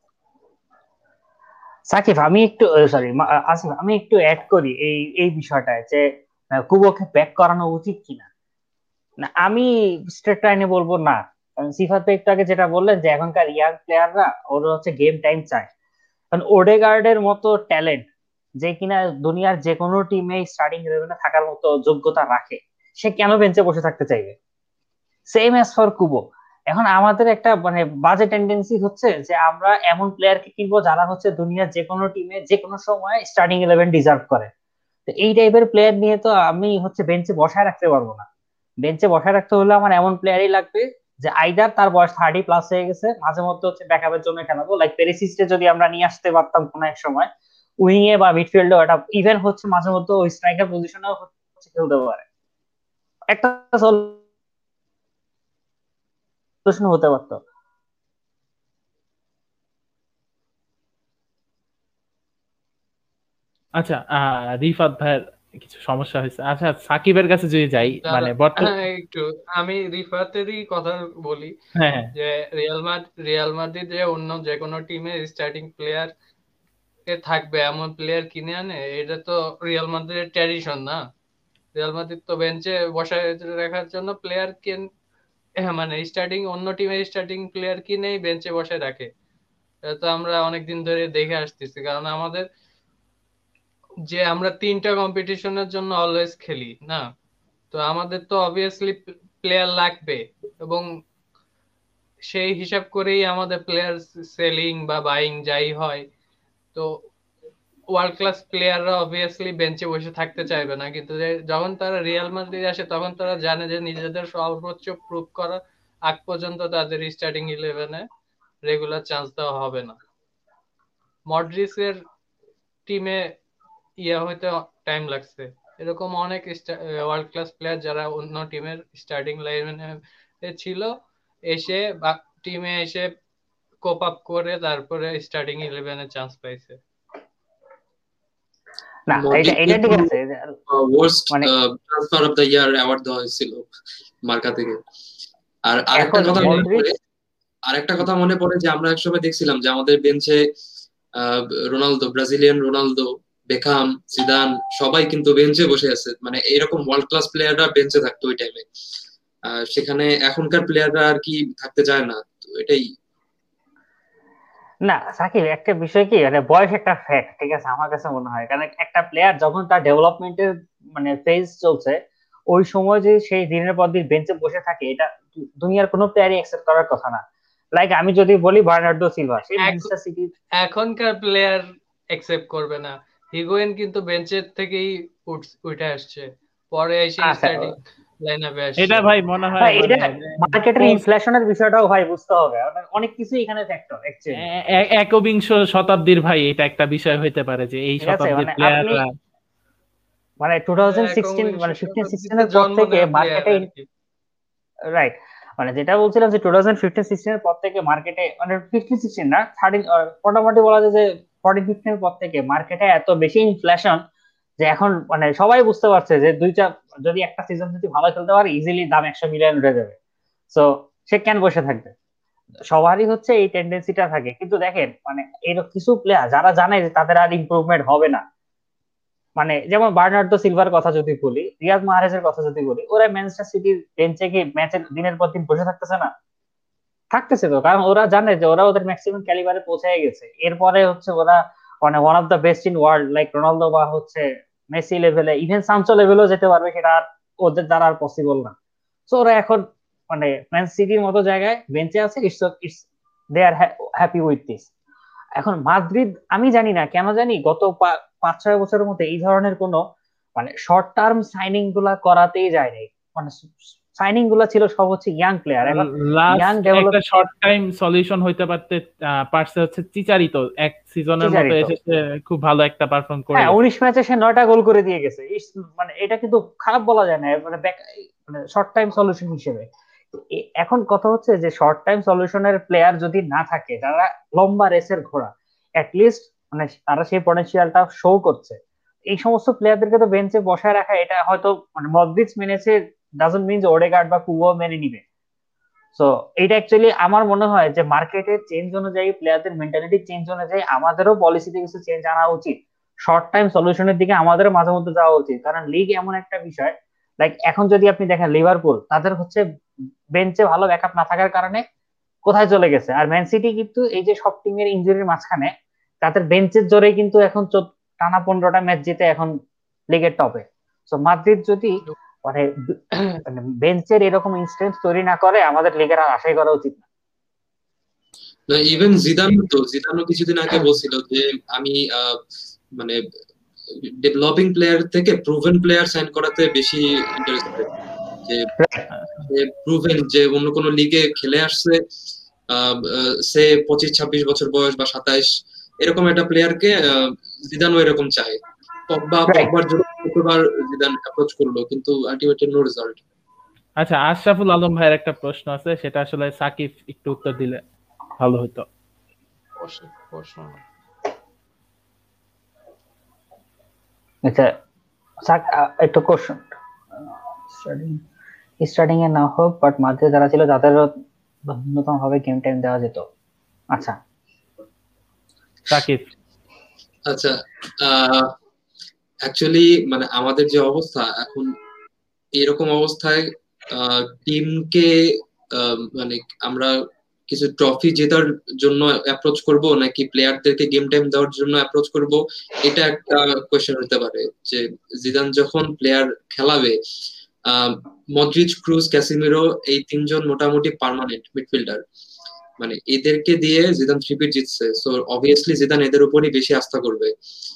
সাকিব আমি একটু সরি আসিফ আমি একটু অ্যাড করি এই এই বিষয়টায় যে কুবোকে ব্যাক করানো উচিত কিনা। না আমি স্ট্রেট লাইনে বলবো না, কারণ সিফাত ভাই একটু আগে যেটা বললেন যে এখনকার ইয়াং প্লেয়াররা ওরা হচ্ছে গেম টাইম চায়, কারণ ওডেগার্ডের মতো ট্যালেন্ট যে কিনা দুনিয়ার যে কোনো টিমে স্টার্টিং ইলেভেনে থাকার মতো যোগ্যতা রাখে, সে কেন বেঞ্চে বসে থাকতে চাইবে? Same as for Kubo. এখন আমাদের একটা মানে বাজে টেন্ডেন্সি হচ্ছে যে আমরা এমন প্লেয়ারকে কিনবো যারা হচ্ছে দুনিয়ার যে কোনো টিমে যে কোনো সময় স্টার্টিং ইলেভেন ডিজার্ভ করে। তো এই টাইপের প্লেয়ার নিয়ে তো আমি হচ্ছে বেঞ্চে বসায় রাখতে পারবো না। বেঞ্চে বসায় রাখতে হলে আমার এমন প্লেয়ারই লাগবে যে আইদার তার বয়স 30+ হয়ে গেছে, মাঝে মধ্যে হচ্ছে ব্যাকআপের জন্য খেলাবো, লাইক পেরিসিচকে যদি আমরা নিয়ে আসতে পারতাম কোনো এক সময় উইং এ বা মিডফিল্ডে, ওটা ইভেন হচ্ছে মাঝে মধ্যে ওই স্ট্রাইকার পজিশনেও হচ্ছে খেলতে পারে, একটা সলিউশন হতে পারতো। আচ্ছা, রিফাত ভাইয়ের কিছু সমস্যা হয়েছে। আচ্ছা, সাকিবের কাছে যদি যাই, দাদা মানে বর্তমান। একটু আমি রিফাতেরই কথা বলি হ্যাঁ, হ্যাঁ, যে রিয়াল মাদ্রিদ যে অন্য যে কোনো টিমের স্টার্টিং প্লেয়ার এ থাকবে এমন প্লেয়ার কিনে আনে, এটা তো রিয়াল মাদ্রিদের ট্র্যাডিশন না। রিয়াল মাদ্রিদ তো বেঞ্চে বসায় রাখার জন্য প্লেয়ার মানে স্টার্টিং অন্য টিমের স্টার্টিং প্লেয়ার কিনেই বেঞ্চে বসায় রাখে। এটা তো আমরা অনেকদিন ধরে দেখে আসতেছি, কারণ আমাদের যে আমরা 3টা কম্পিটিশনের জন্য অলওয়েজ খেলি না, তো আমাদের তো অবভিয়াসলি প্লেয়ার লাগবে, এবং সেই হিসাব করেই আমাদের প্লেয়ার সেলিং বা বাইং যাই হয়। তো ওয়ার্ল্ড ক্লাস প্লেয়াররা অবভিয়াসলি বেঞ্চে বসে থাকতে চাইবে না, কিন্তু যখন তারা রিয়াল মাদ্রিদ আসে তখন তারা জানে যে নিজেদের সর্বোচ্চ প্রুভ করার আগ পর্যন্ত তাদের স্টার্টিং ইলেভেনে রেগুলার চান্স দেওয়া হবে না। মডরিচের টিমে হইতে টাইম লাগছে, এরকম অনেক ওয়ার্ল্ড ক্লাস প্লেয়ার যারা অন্য টিমের স্টার্টিং ইলেভেনে ছিল, এসে বা টিমে এসে কোপ আপ করে তারপরে স্টার্টিং ইলেভেনে চান্স পাইছে। না এটা মডরিচকে এটা তো ঠিক আছে ওয়ার্স্ট মানে transfer of the year award দেওয়া হয়েছিল মার্কা থেকে। আর এখন মডরিচ আরেকটা কথা মনে পড়ে যে আমরা একসময় দেখছিলাম যে আমাদের বেঞ্চে Ronaldo, Brazilian Ronaldo, Beckham, Zidane সবাই কিন্তু বেঞ্চে বসে আছে, মানে এরকম ওয়ার্ল্ড ক্লাস প্লেয়াররা বেঞ্চে থাকতো ওই টাইমে। সেখানে এখনকার প্লেয়াররা আর কি থাকতে চায় না, তো এটাই। না সাকিব একটা বিষয় কি মানে বয়স একটা ফ্যাক্ট, ঠিক আছে আমার কাছে মনে হয়, কারণ একটা প্লেয়ার যখন তার ডেভেলপমেন্টের মানে ফেজ চলছে ওই সময় যে সেই দিনের পর দিন বেঞ্চে বসে থাকে, এটা দুনিয়ার কোনো প্লেয়ারই অ্যাকসেপ্ট করার কথা না। লাইক আমি যদি বলি বার্নার্ডো সিলভা, সেই ম্যানচেস্টার সিটি এখনকার প্লেয়ার একসেপ্ট করবে না। হিগুয়েইন কিন্তু বেঞ্চের থেকেই উঠে আসছে, পরে এসে আচ্ছা স্টার্টিং লাইনআপে আসছে। এটা ভাই মনে হয় এটা মানে মার্কেটের post- ইনফ্লেশনের বিষয়টাও ভাই বুঝতে হবে, অনেক কিছু এখানে ফ্যাক্টর অ্যাকচুয়ালি। একবিংশ শতাব্দীর ভাই এটা একটা বিষয় হইতে পারে যে এই ঠিক আছে শতাব্দীর মানে আপনি প্লেয়াররা। মানে 2016 একবিংশ মানে 15-16 শতাব্দীতে এর পর জন্ম থেকে নেওয়া প্লেয়ার মার্কেটে, আর কি। রাইট, মানে যেটা বলছিলাম যে 2015-16 এর পর থেকে মার্কেটে মানে 15-16 না 13 মোটামুটি বলা যায় যে 14-15 এর পর থেকে মার্কেটে এত বেশি ইনফ্লেশন যে এখন মানে সবাই বুঝতে পারছে যে দুইটা যদি একটা সিজন যদি ভালো খেলতে পারে ইজিলি দাম 100 মিলিয়ন উঠে যাবে। সো সে কেন বসে থাকবে? সবারই হচ্ছে এই টেন্ডেন্সিটা থাকে, কিন্তু দেখেন মানে এরকম কিছু প্লেয়ার যারা জানে যে তাদের আর ইমপ্রুভমেন্ট হবে না, মানে যেমন বার্নার্ডো সিলভার কথা যদি বলি, রিয়াদ মাহ্রেজের কথা যদি বলি, ওরা ম্যানচেস্টার সিটির বেঞ্চে কি ম্যাচের দিনের পর দিন বসে থাকতেছে না? থাকতেছে তো, কারণ ওরা জানে যে ওরা ওদের ম্যাক্সিমাম ক্যালিবারে পৌঁছে গেছে, এরপরে হচ্ছে ওরা মানে one of the best in world like Ronaldo বা হচ্ছে মেসি লেভেলে ইভেন সানচো লেভেলেও যেতে পারবে, সেটা ওদের দ্বারা আর পসিবল না। তো ওরা এখন মানে ম্যান সিটির মতো জায়গায় বেঞ্চে আছে, it's it's they are happy with this. এখন মাদ্রিদ আমি জানি না কেন জানি গত 5-6 বছরের মধ্যে এই ধরনের কোনো মানে শর্ট টার্ম সাইনিং গুলা করাতেই যায় নাই, মানে সাইনিং গুলা ছিল সব হচ্ছে ইয়াং প্লেয়ার। এখন ইয়াং লাস্ট ডেভেলপ একটা শর্ট টাইম সলিউশন হইতে পারছে হচ্ছে চিচারিত, এক সিজনের মতো চিচারিত, এসেছে, খুব ভালো একটা পারফর্ম করে হ্যাঁ গেছে। 19 ম্যাচে সে 9টা গোল করে দিয়ে গেছে, মানে এটা কিন্তু খারাপ বলা যায় না মানে মানে শর্ট টাইম সলিউশন হিসেবে। এখন কথা হচ্ছে যে শর্ট টাইম সলিউশনের প্লেয়ার যদি না থাকে যারা লম্বা রেসের ঘোড়া, লিস্ট মানে তারা সেই পটেনশিয়ালটা শো করছে, এই সমস্ত প্লেয়ারদেরকে তো বেঞ্চে বসায় রাখা এটা হয়তো মানে মডরিচ মেনেছে ডাজন্ট মিন যে ওডেগার্ড বা কুবো মেনে নিবে। সো এটা অ্যাকচুয়ালি আমার মনে হয় যে মার্কেটের চেঞ্জ অনুযায়ী, প্লেয়ারদের মেন্টালিটি চেঞ্জ অনুযায়ী আমাদেরও পলিসিতে কিছু চেঞ্জ আনা উচিত। শর্ট টাইম সলিউশনের দিকে আমাদেরও মাঝে মধ্যে যাওয়া উচিত, কারণ লিগ এমন একটা বিষয়। লাইক এখন যদি আপনি দেখেন লিভারপুল, তাদের হচ্ছে বেঞ্চে ভালো ব্যাকআপ না থাকার কারণে কোথায় চলে গেছে। আর ম্যান সিটি কিন্তু এই যে সব টিমের ইনজুরির মাঝখানে তাদের বেঞ্চের জোরেই কিন্তু এখন টানা 15টা ম্যাচ জিতে এখন লিগের টপে। সো মাদ্রিদ যদি মানে বেঞ্চের এরকম ইনস্টেন্স তৈরি না করে, আমাদের লিগের আর আশাই করা উচিত না। ইভেন জিদানও কিছুদিন আগে বলছিল যে আমি মানে ডেভেলপিং প্লেয়ার থেকে প্রুভেন প্লেয়ার সাইন করাতে বেশি ইন্টারেস্টেড, যে প্রুভেন, যে অন্য কোনো লিগে খেলে আসছে, সে 25-26 বছর বয়স বা 27, এরকম একটা প্লেয়ারকে জিদানও এরকম চায়। পগবার জন্য কতবার জিদান অ্যাপ্রোচ করলো, কিন্তু আলটিমেটলি নো রেজাল্ট। আচ্ছা, আশরাফুল আলম ভাইয়ের একটা প্রশ্ন আছে, সেটা আসলে সাকিব একটু উত্তর দিলে ভালো হতো। আচ্ছা, একটা কোশ্চেন, স্টার্টিং এ না হোক, বাট মাঝে যারা ছিল তাদেরও ন্যূনতম ভাবে গেম টাইম দেওয়া যেত। আচ্ছা সাকিব। আচ্ছা, অ্যাকচুয়ালি মানে আমাদের যে অবস্থা এখন, এরকম অবস্থায় টিমকে মানে আমরা কিছু ট্রফি জেতার জন্য অ্যাপ্রোচ করব নাকি প্লেয়ারদেরকে গেম টাইম দেওয়ার জন্য অ্যাপ্রোচ করব, এটা একটা কোয়েশ্চেন হতে পারে। যে জিদান যখন প্লেয়ার খেলাবে, মদ্রিচ, ক্রুজ, ক্যাসিমিরো, এই তিনজন মোটামুটি পার্মানেন্ট মিডফিল্ডার, মানে এদেরকে দিয়ে জিদান থ্রিপিট জিতছে, সো অবভিয়াসলি জিদান এদের উপরই বেশি আস্থা করবে।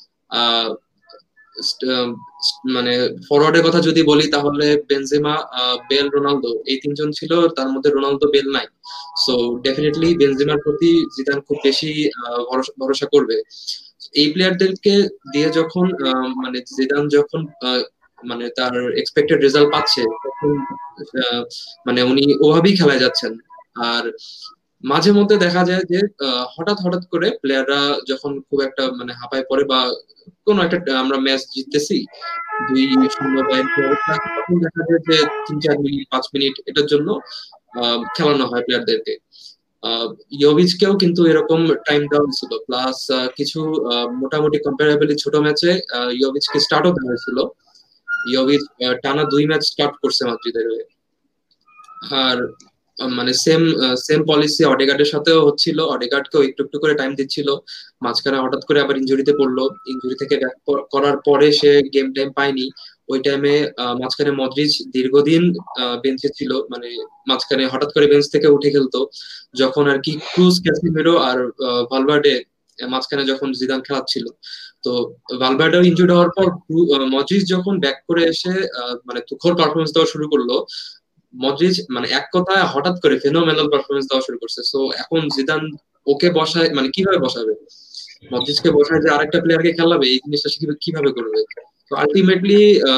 মানে ফরওয়ার্ডের কথা যদি বলি, তাহলে বেনজেমা, বেল, রোনালদো, এই তিনজন ছিল, তার মধ্যে রোনালদো, বেল নাই। সো ডেফিনেটলি বেনজেমার প্রতি জিদান খুব বেশি ভরসা করবে। এই প্লেয়ারদেরকে দিয়ে যখন মানে জিদান যখন মানে তার এক্সপেক্টেড রেজাল্ট পাচ্ছে, তখন মানে উনি ওভাবেই খেলায় যাচ্ছেন। আর মাঝে মধ্যে দেখা যায় যে হঠাৎ হঠাৎ করে প্লেয়াররা যখন খুব একটা মানে হাঁপায় পড়ে, বা কোনো একটা আমরা ম্যাচ জিততেছি 2-0 বা এরকম অবস্থা, তখন দেখা যায় যে 3-4 মিনিট, 5 মিনিট এটার জন্য খেলানো হয় প্লেয়ারদেরকে। ইয়োভিচকেও কিন্তু এরকম টাইম দেওয়া হয়েছিল, প্লাস কিছু মোটামুটি কম্পারেবলি ছোট ম্যাচে ইয়োভিচকে স্টার্টও দেওয়া হয়েছিল। ইয়োভিচ টানা 2 ম্যাচ স্টার্ট করছে মাদ্রিদের হয়ে। আর মানে সেম পলিসি অডেগার্ডের সাথেও হচ্ছিল, অডেগার্ডকেও একটু একটু করে টাইম দিচ্ছিল। মাঝখানে হঠাৎ করে আবার ইনজুরিতে পড়লো, ইনজুরি থেকে ব্যাক করার পরে সে গেম টাইম পায়নি। ওই টাইমে মাঝখানে মদ্রিচ দীর্ঘদিন বেঞ্চে ছিল, মানে মাঝখানে হঠাৎ করে বেঞ্চ থেকে উঠে খেলতো যখন আর কি ক্রুজ, ক্যাসিমিরো আর ভালভার্ডে মাঝখানে যখন জিদান খেলাচ্ছিল। তো ভালভার্ডেও ইনজুরি হওয়ার পর মদ্রিচ যখন ব্যাক করে এসে মানে তুখোড় পারফরমেন্স দেওয়া শুরু করলো, মদ্রিচ মানে এক কথায় হঠাৎ করে ফেনোমেনাল পারফরমেন্স দেওয়া শুরু করছে। সো এখন জিদান ওকে বসায়, মানে কিভাবে বসাবে, মদ্রিচকে বসায় যে আরেকটা প্লেয়ারকে খেলাবে, এই জিনিসটা কিভাবে করবে? তো আলটিমেটলি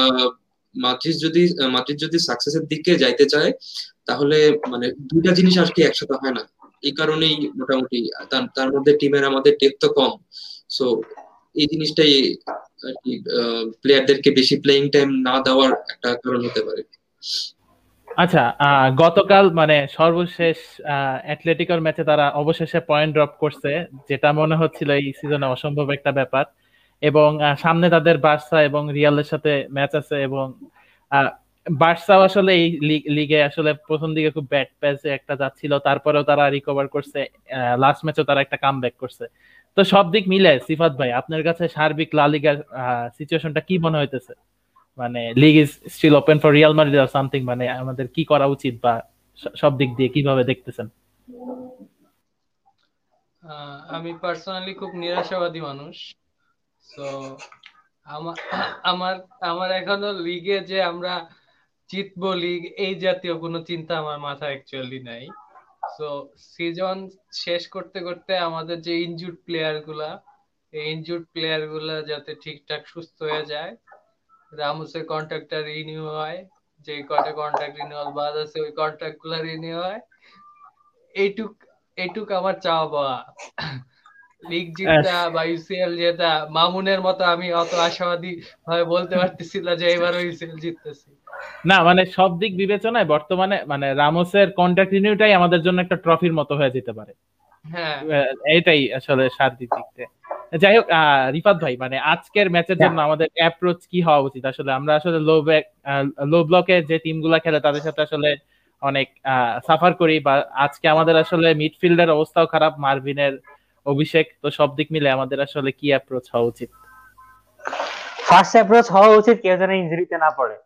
মাদ্রিদ যদি সাকসেসের দিকে যাইতে চায়, তাহলে মানে দুইটা জিনিস আর কি একসাথে হয় না। এই কারণেই মোটামুটি তার মধ্যে টিমের আমাদের ডেপথ তো কম। সো এই জিনিসটাই আর কি প্লেয়ারদেরকে বেশি প্লেইং টাইম না দেওয়ার একটা কারণ হতে পারে। আচ্ছা, গতকাল মানে সর্বশেষ অ্যাটলেটিকোর ম্যাচে তারা অবশেষে পয়েন্ট ড্রপ করছে, যেটা মনে হচ্ছিল এই সিজনে অসম্ভব একটা ব্যাপার। এবং সামনে তাদের বার্সা এবং রিয়ালের সাথে ম্যাচ আছে, এবং বার্সাও আসলে এই লিগে আসলে প্রথম দিকে খুব ব্যাড প্যাচে একটা যাচ্ছিল, তারপরেও তারা রিকভার করছে, লাস্ট ম্যাচেও তারা একটা কামব্যাক করছে। তো সব দিক মিলে সিফাত ভাই, আপনার কাছে সার্বিক লা লিগার সিচুয়েশনটা কি মনে হইতেছে? মানে league is still open for Real Madrid or something, মানে আমাদের কি করা উচিত, বা সব দিক দিয়ে কিভাবে দেখতেছেন? আমি পার্সোনালি খুব নিরাশাবাদী মানুষ। তো আমার আমার আমার এখনো লিগে যে আমরা জিতবো লিগ, এই জাতীয় কোনো চিন্তা আমার মাথায় অ্যাকচুয়ালি নাই। সো সিজন শেষ করতে করতে আমাদের যে ইনজুর্ড প্লেয়ার গুলা, এই ইনজুর্ড প্লেয়ার গুলা যাতে ঠিকঠাক সুস্থ হয়ে যায়, রামোসের কন্ট্রাক্টটা রিনিউ হয়, যে কটা কন্ট্রাক্ট রিনিউয়াল বাদ আছে ওই কন্ট্রাক্ট গুলা রিনিউ হয়, এইটুক আমার চাওয়া পাওয়া। লিগ জিতা বা ইউসিএল জেতা, মামুনের মতো আমি অত আশাবাদী ভাবে বলতে পারতেছি না যে এবারও ইউসিএল জিততেছি। না মানে সব দিক বিবেচনায় বর্তমানে মানে রামোসের কন্ট্রাক্ট রিনিউটাই আমাদের জন্য একটা ট্রফির মতো হয়ে যেতে পারে। হ্যাঁ এটাই আসলে সার্বিক দিক থেকে। যাই হোক রিফাত ভাই, মানে আজকের ম্যাচের জন্য আমাদের অ্যাপ্রোচ কি হওয়া উচিত? আসলে আমরা আসলে লো ব্লকে যে টিমগুলা খেলে তাদের সাথে আসলে অনেক সাফার করি, বা আজকে আমাদের আসলে মিডফিল্ডের অবস্থাও খারাপ, মার্ভিনের, অভিষেক, তো সব দিক মিলে আমাদের আসলে কি অ্যাপ্রোচ হওয়া উচিত? ফার্স্ট অ্যাপ্রোচ হওয়া উচিত কেউ যেন ইনজুরিতে না পড়ে।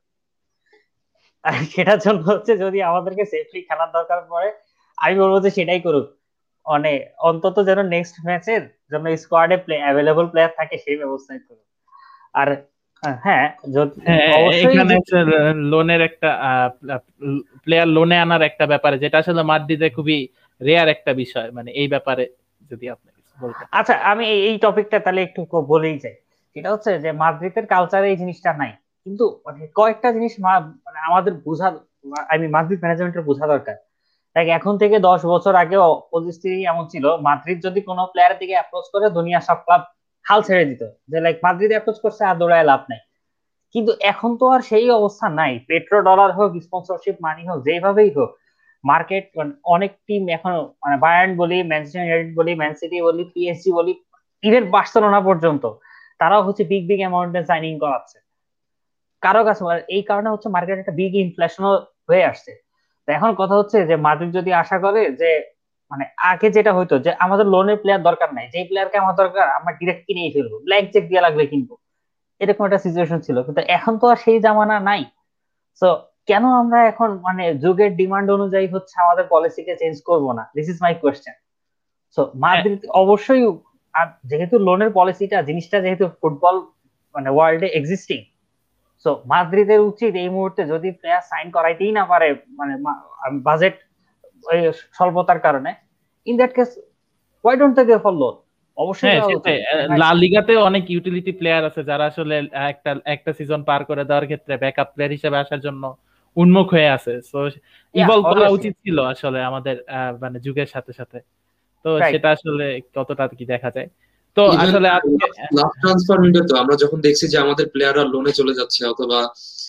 আর সেটার জন্য হচ্ছে যদি আমাদেরকে সেফলি খেলার দরকার পড়ে, আমি বলবো যে সেটাই করুক। মানে অন্তত যেন নেক্সট ম্যাচের জন্য স্কোয়াডে অ্যাভেলেবল প্লেয়ার থাকে সেই ব্যবস্থাই করুক। আর হ্যাঁ অবশ্যই এখানে লোনের একটা প্লেয়ার লোনে আনার একটা ব্যাপারে, যেটা আসলে মাদ্রিদে খুবই রেয়ার একটা বিষয়, মানে এই ব্যাপারে যদি আপনি কিছু বলতেন। আচ্ছা, আমি এই টপিকটা তাহলে একটু বলেই যাই। সেটা হচ্ছে যে মাদ্রিদের কালচারে এই জিনিসটা নাই, কিন্তু মানে কয়েকটা জিনিস মানে আমাদের বোঝা, আমি মাদ্রিদ ম্যানেজমেন্টের বোঝা দরকার। দেখ, এখন থেকে 10 বছর আগে পরিস্থিতি এমন ছিল, মাদ্রিদ যদি কোনো প্লেয়ারের দিকে অ্যাপ্রোচ করে দুনিয়া সব ক্লাব হাল ছেড়ে দিত, যে লাইক মাদ্রিদ অ্যাপ্রোচ করছে আর দৌড়ায় লাভ নাই। কিন্তু এখন তো আর সেই অবস্থা নাই। পেট্রো ডলার হোক, স্পন্সরশিপ মানি হোক, যেভাবেই হোক, মার্কেট অনেক টিম এখন, মানে বায়ার্ন বলি, ম্যানচেস্টার ইউনাইটেড বলি, ম্যান সিটি বলি, পিএসজি বলি, ইভেন বার্সেলোনা পর্যন্ত, তারাও হচ্ছে বিগ বিগ অ্যামাউন্টে সাইনিং করাচ্ছে কারো কাছে। এই কারণে হচ্ছে মার্কেট একটা বিগ ইনফ্লেশনও হয়ে আসছে। তো এখন কথা হচ্ছে যে মাদ্রিদ যদি আশা করে যে, মানে আগে যেটা হইতো যে আমাদের লোনের প্লেয়ার দরকার নাই, যে প্লেয়ারকে আমার দরকার আমরা ডিরেক্ট কিনেই ফেলবো, ব্ল্যাঙ্ক চেক দিয়ে লাগলে কিনবো, এরকম একটা সিচুয়েশন ছিল। কিন্তু এখন তো আর সেই জামানা নাই। তো কেন আমরা এখন মানে যুগের ডিমান্ড অনুযায়ী হচ্ছে আমাদের পলিসিকে চেঞ্জ করব না? This is my question. So Madrid অবশ্যই, আর যেহেতু লোনের পলিসিটা জিনিসটা যেহেতু ফুটবল মানে ওয়ার্ল্ডে এক্সিস্টিং, সো মাদ্রিদের উচিত এই মুহূর্তে যদি প্লেয়ার সাইন করাইতেই না পারে, মানে বাজেট স্বল্পতার কারণে, in that case why don't they go for loan? অবশ্যই দেওয়া উচিত। লা লিগাতে অনেক ইউটিলিটি প্লেয়ার আছে যারা আসলে একটা সিজন পার করে দেওয়ার ক্ষেত্রে ব্যাকআপ প্লেয়ার হিসেবে আসার জন্য উন্মুখ হয়ে আছে। সো ইভলভ করা উচিত ছিল আসলে আমাদের মানে যুগের সাথে সাথে। তো সেটা আসলে কতটা কি দেখা যায়। তো আসলে লাস্ট ট্রান্সফার উইন্ডো তো আমরা যখন দেখছি যে আমাদের প্লেয়াররা লোনে চলে যাচ্ছে অথবা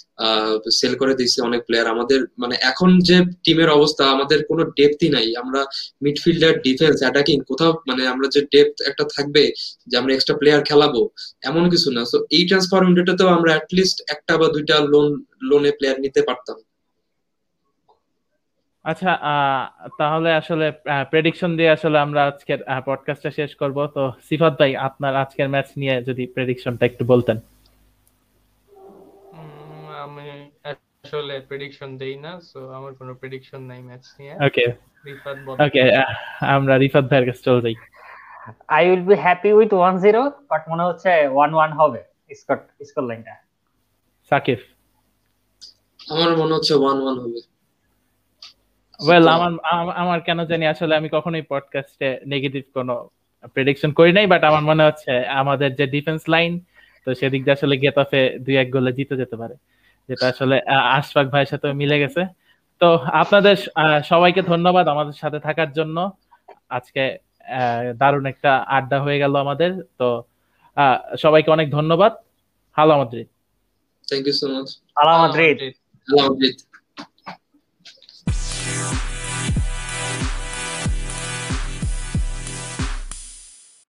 সেল করে দিচ্ছে অনেক প্লেয়ার, আমাদের মানে এখন যে টিমের অবস্থা, আমাদের কোনো ডেপথই নাই। আমরা মিডফিল্ডার, ডিফেন্স, অ্যাটাকিং কোথাও মানে আমরা যে ডেপথ একটা থাকবে যে আমরা এক্সট্রা প্লেয়ার খেলাবো, এমন কিছু না। সো এই ট্রান্সফার উইন্ডোটাতেও আমরা অ্যাটলিস্ট একটা বা দুইটা লোনে প্লেয়ার নিতে পারতাম। আচ্ছা, তাহলে আসলে প্রেডিকশন দিয়ে আসলে আমরা আজকের পডকাস্টটা শেষ করব। তো সিফাত ভাই, আপনার আজকের ম্যাচ নিয়ে যদি প্রেডিকশনটা একটু বলতেন। আমি আসলে প্রেডিকশন দেই না, সো আমার কোনো প্রেডিকশন নাই ম্যাচ নিয়ে। ওকে রিফাত বল। ওকে, আমরা রিফাত ভাইয়ের কাছে চলে যাই। I will be happy with 1-0, but মনে হচ্ছে 1-1 হবে স্কোর লাইনটা। সাকিব? আমার মনে হচ্ছে 1-1 হবে। ওয়েল, আমার কেন জানি আসলে আমি কখনোই পডকাস্টে নেগেটিভ কোনো প্রেডিকশন করি নাই, বাট আমার মনে হচ্ছে আমাদের যে ডিফেন্স লাইন, তো সেদিক দিয়ে আসলে গেতাফে 2-1 গোলে জিতে যেতে পারে, যেটা আসলে আশফাক ভাইয়ের সাথে মিলে গেছে। তো আপনাদের সবাইকে ধন্যবাদ আমাদের সাথে থাকার জন্য। আজকে দারুণ একটা আড্ডা হয়ে গেল আমাদের। তো সবাইকে অনেক ধন্যবাদ। Hala Madrid. Thank you so much. Hala Madrid. Hala Madrid.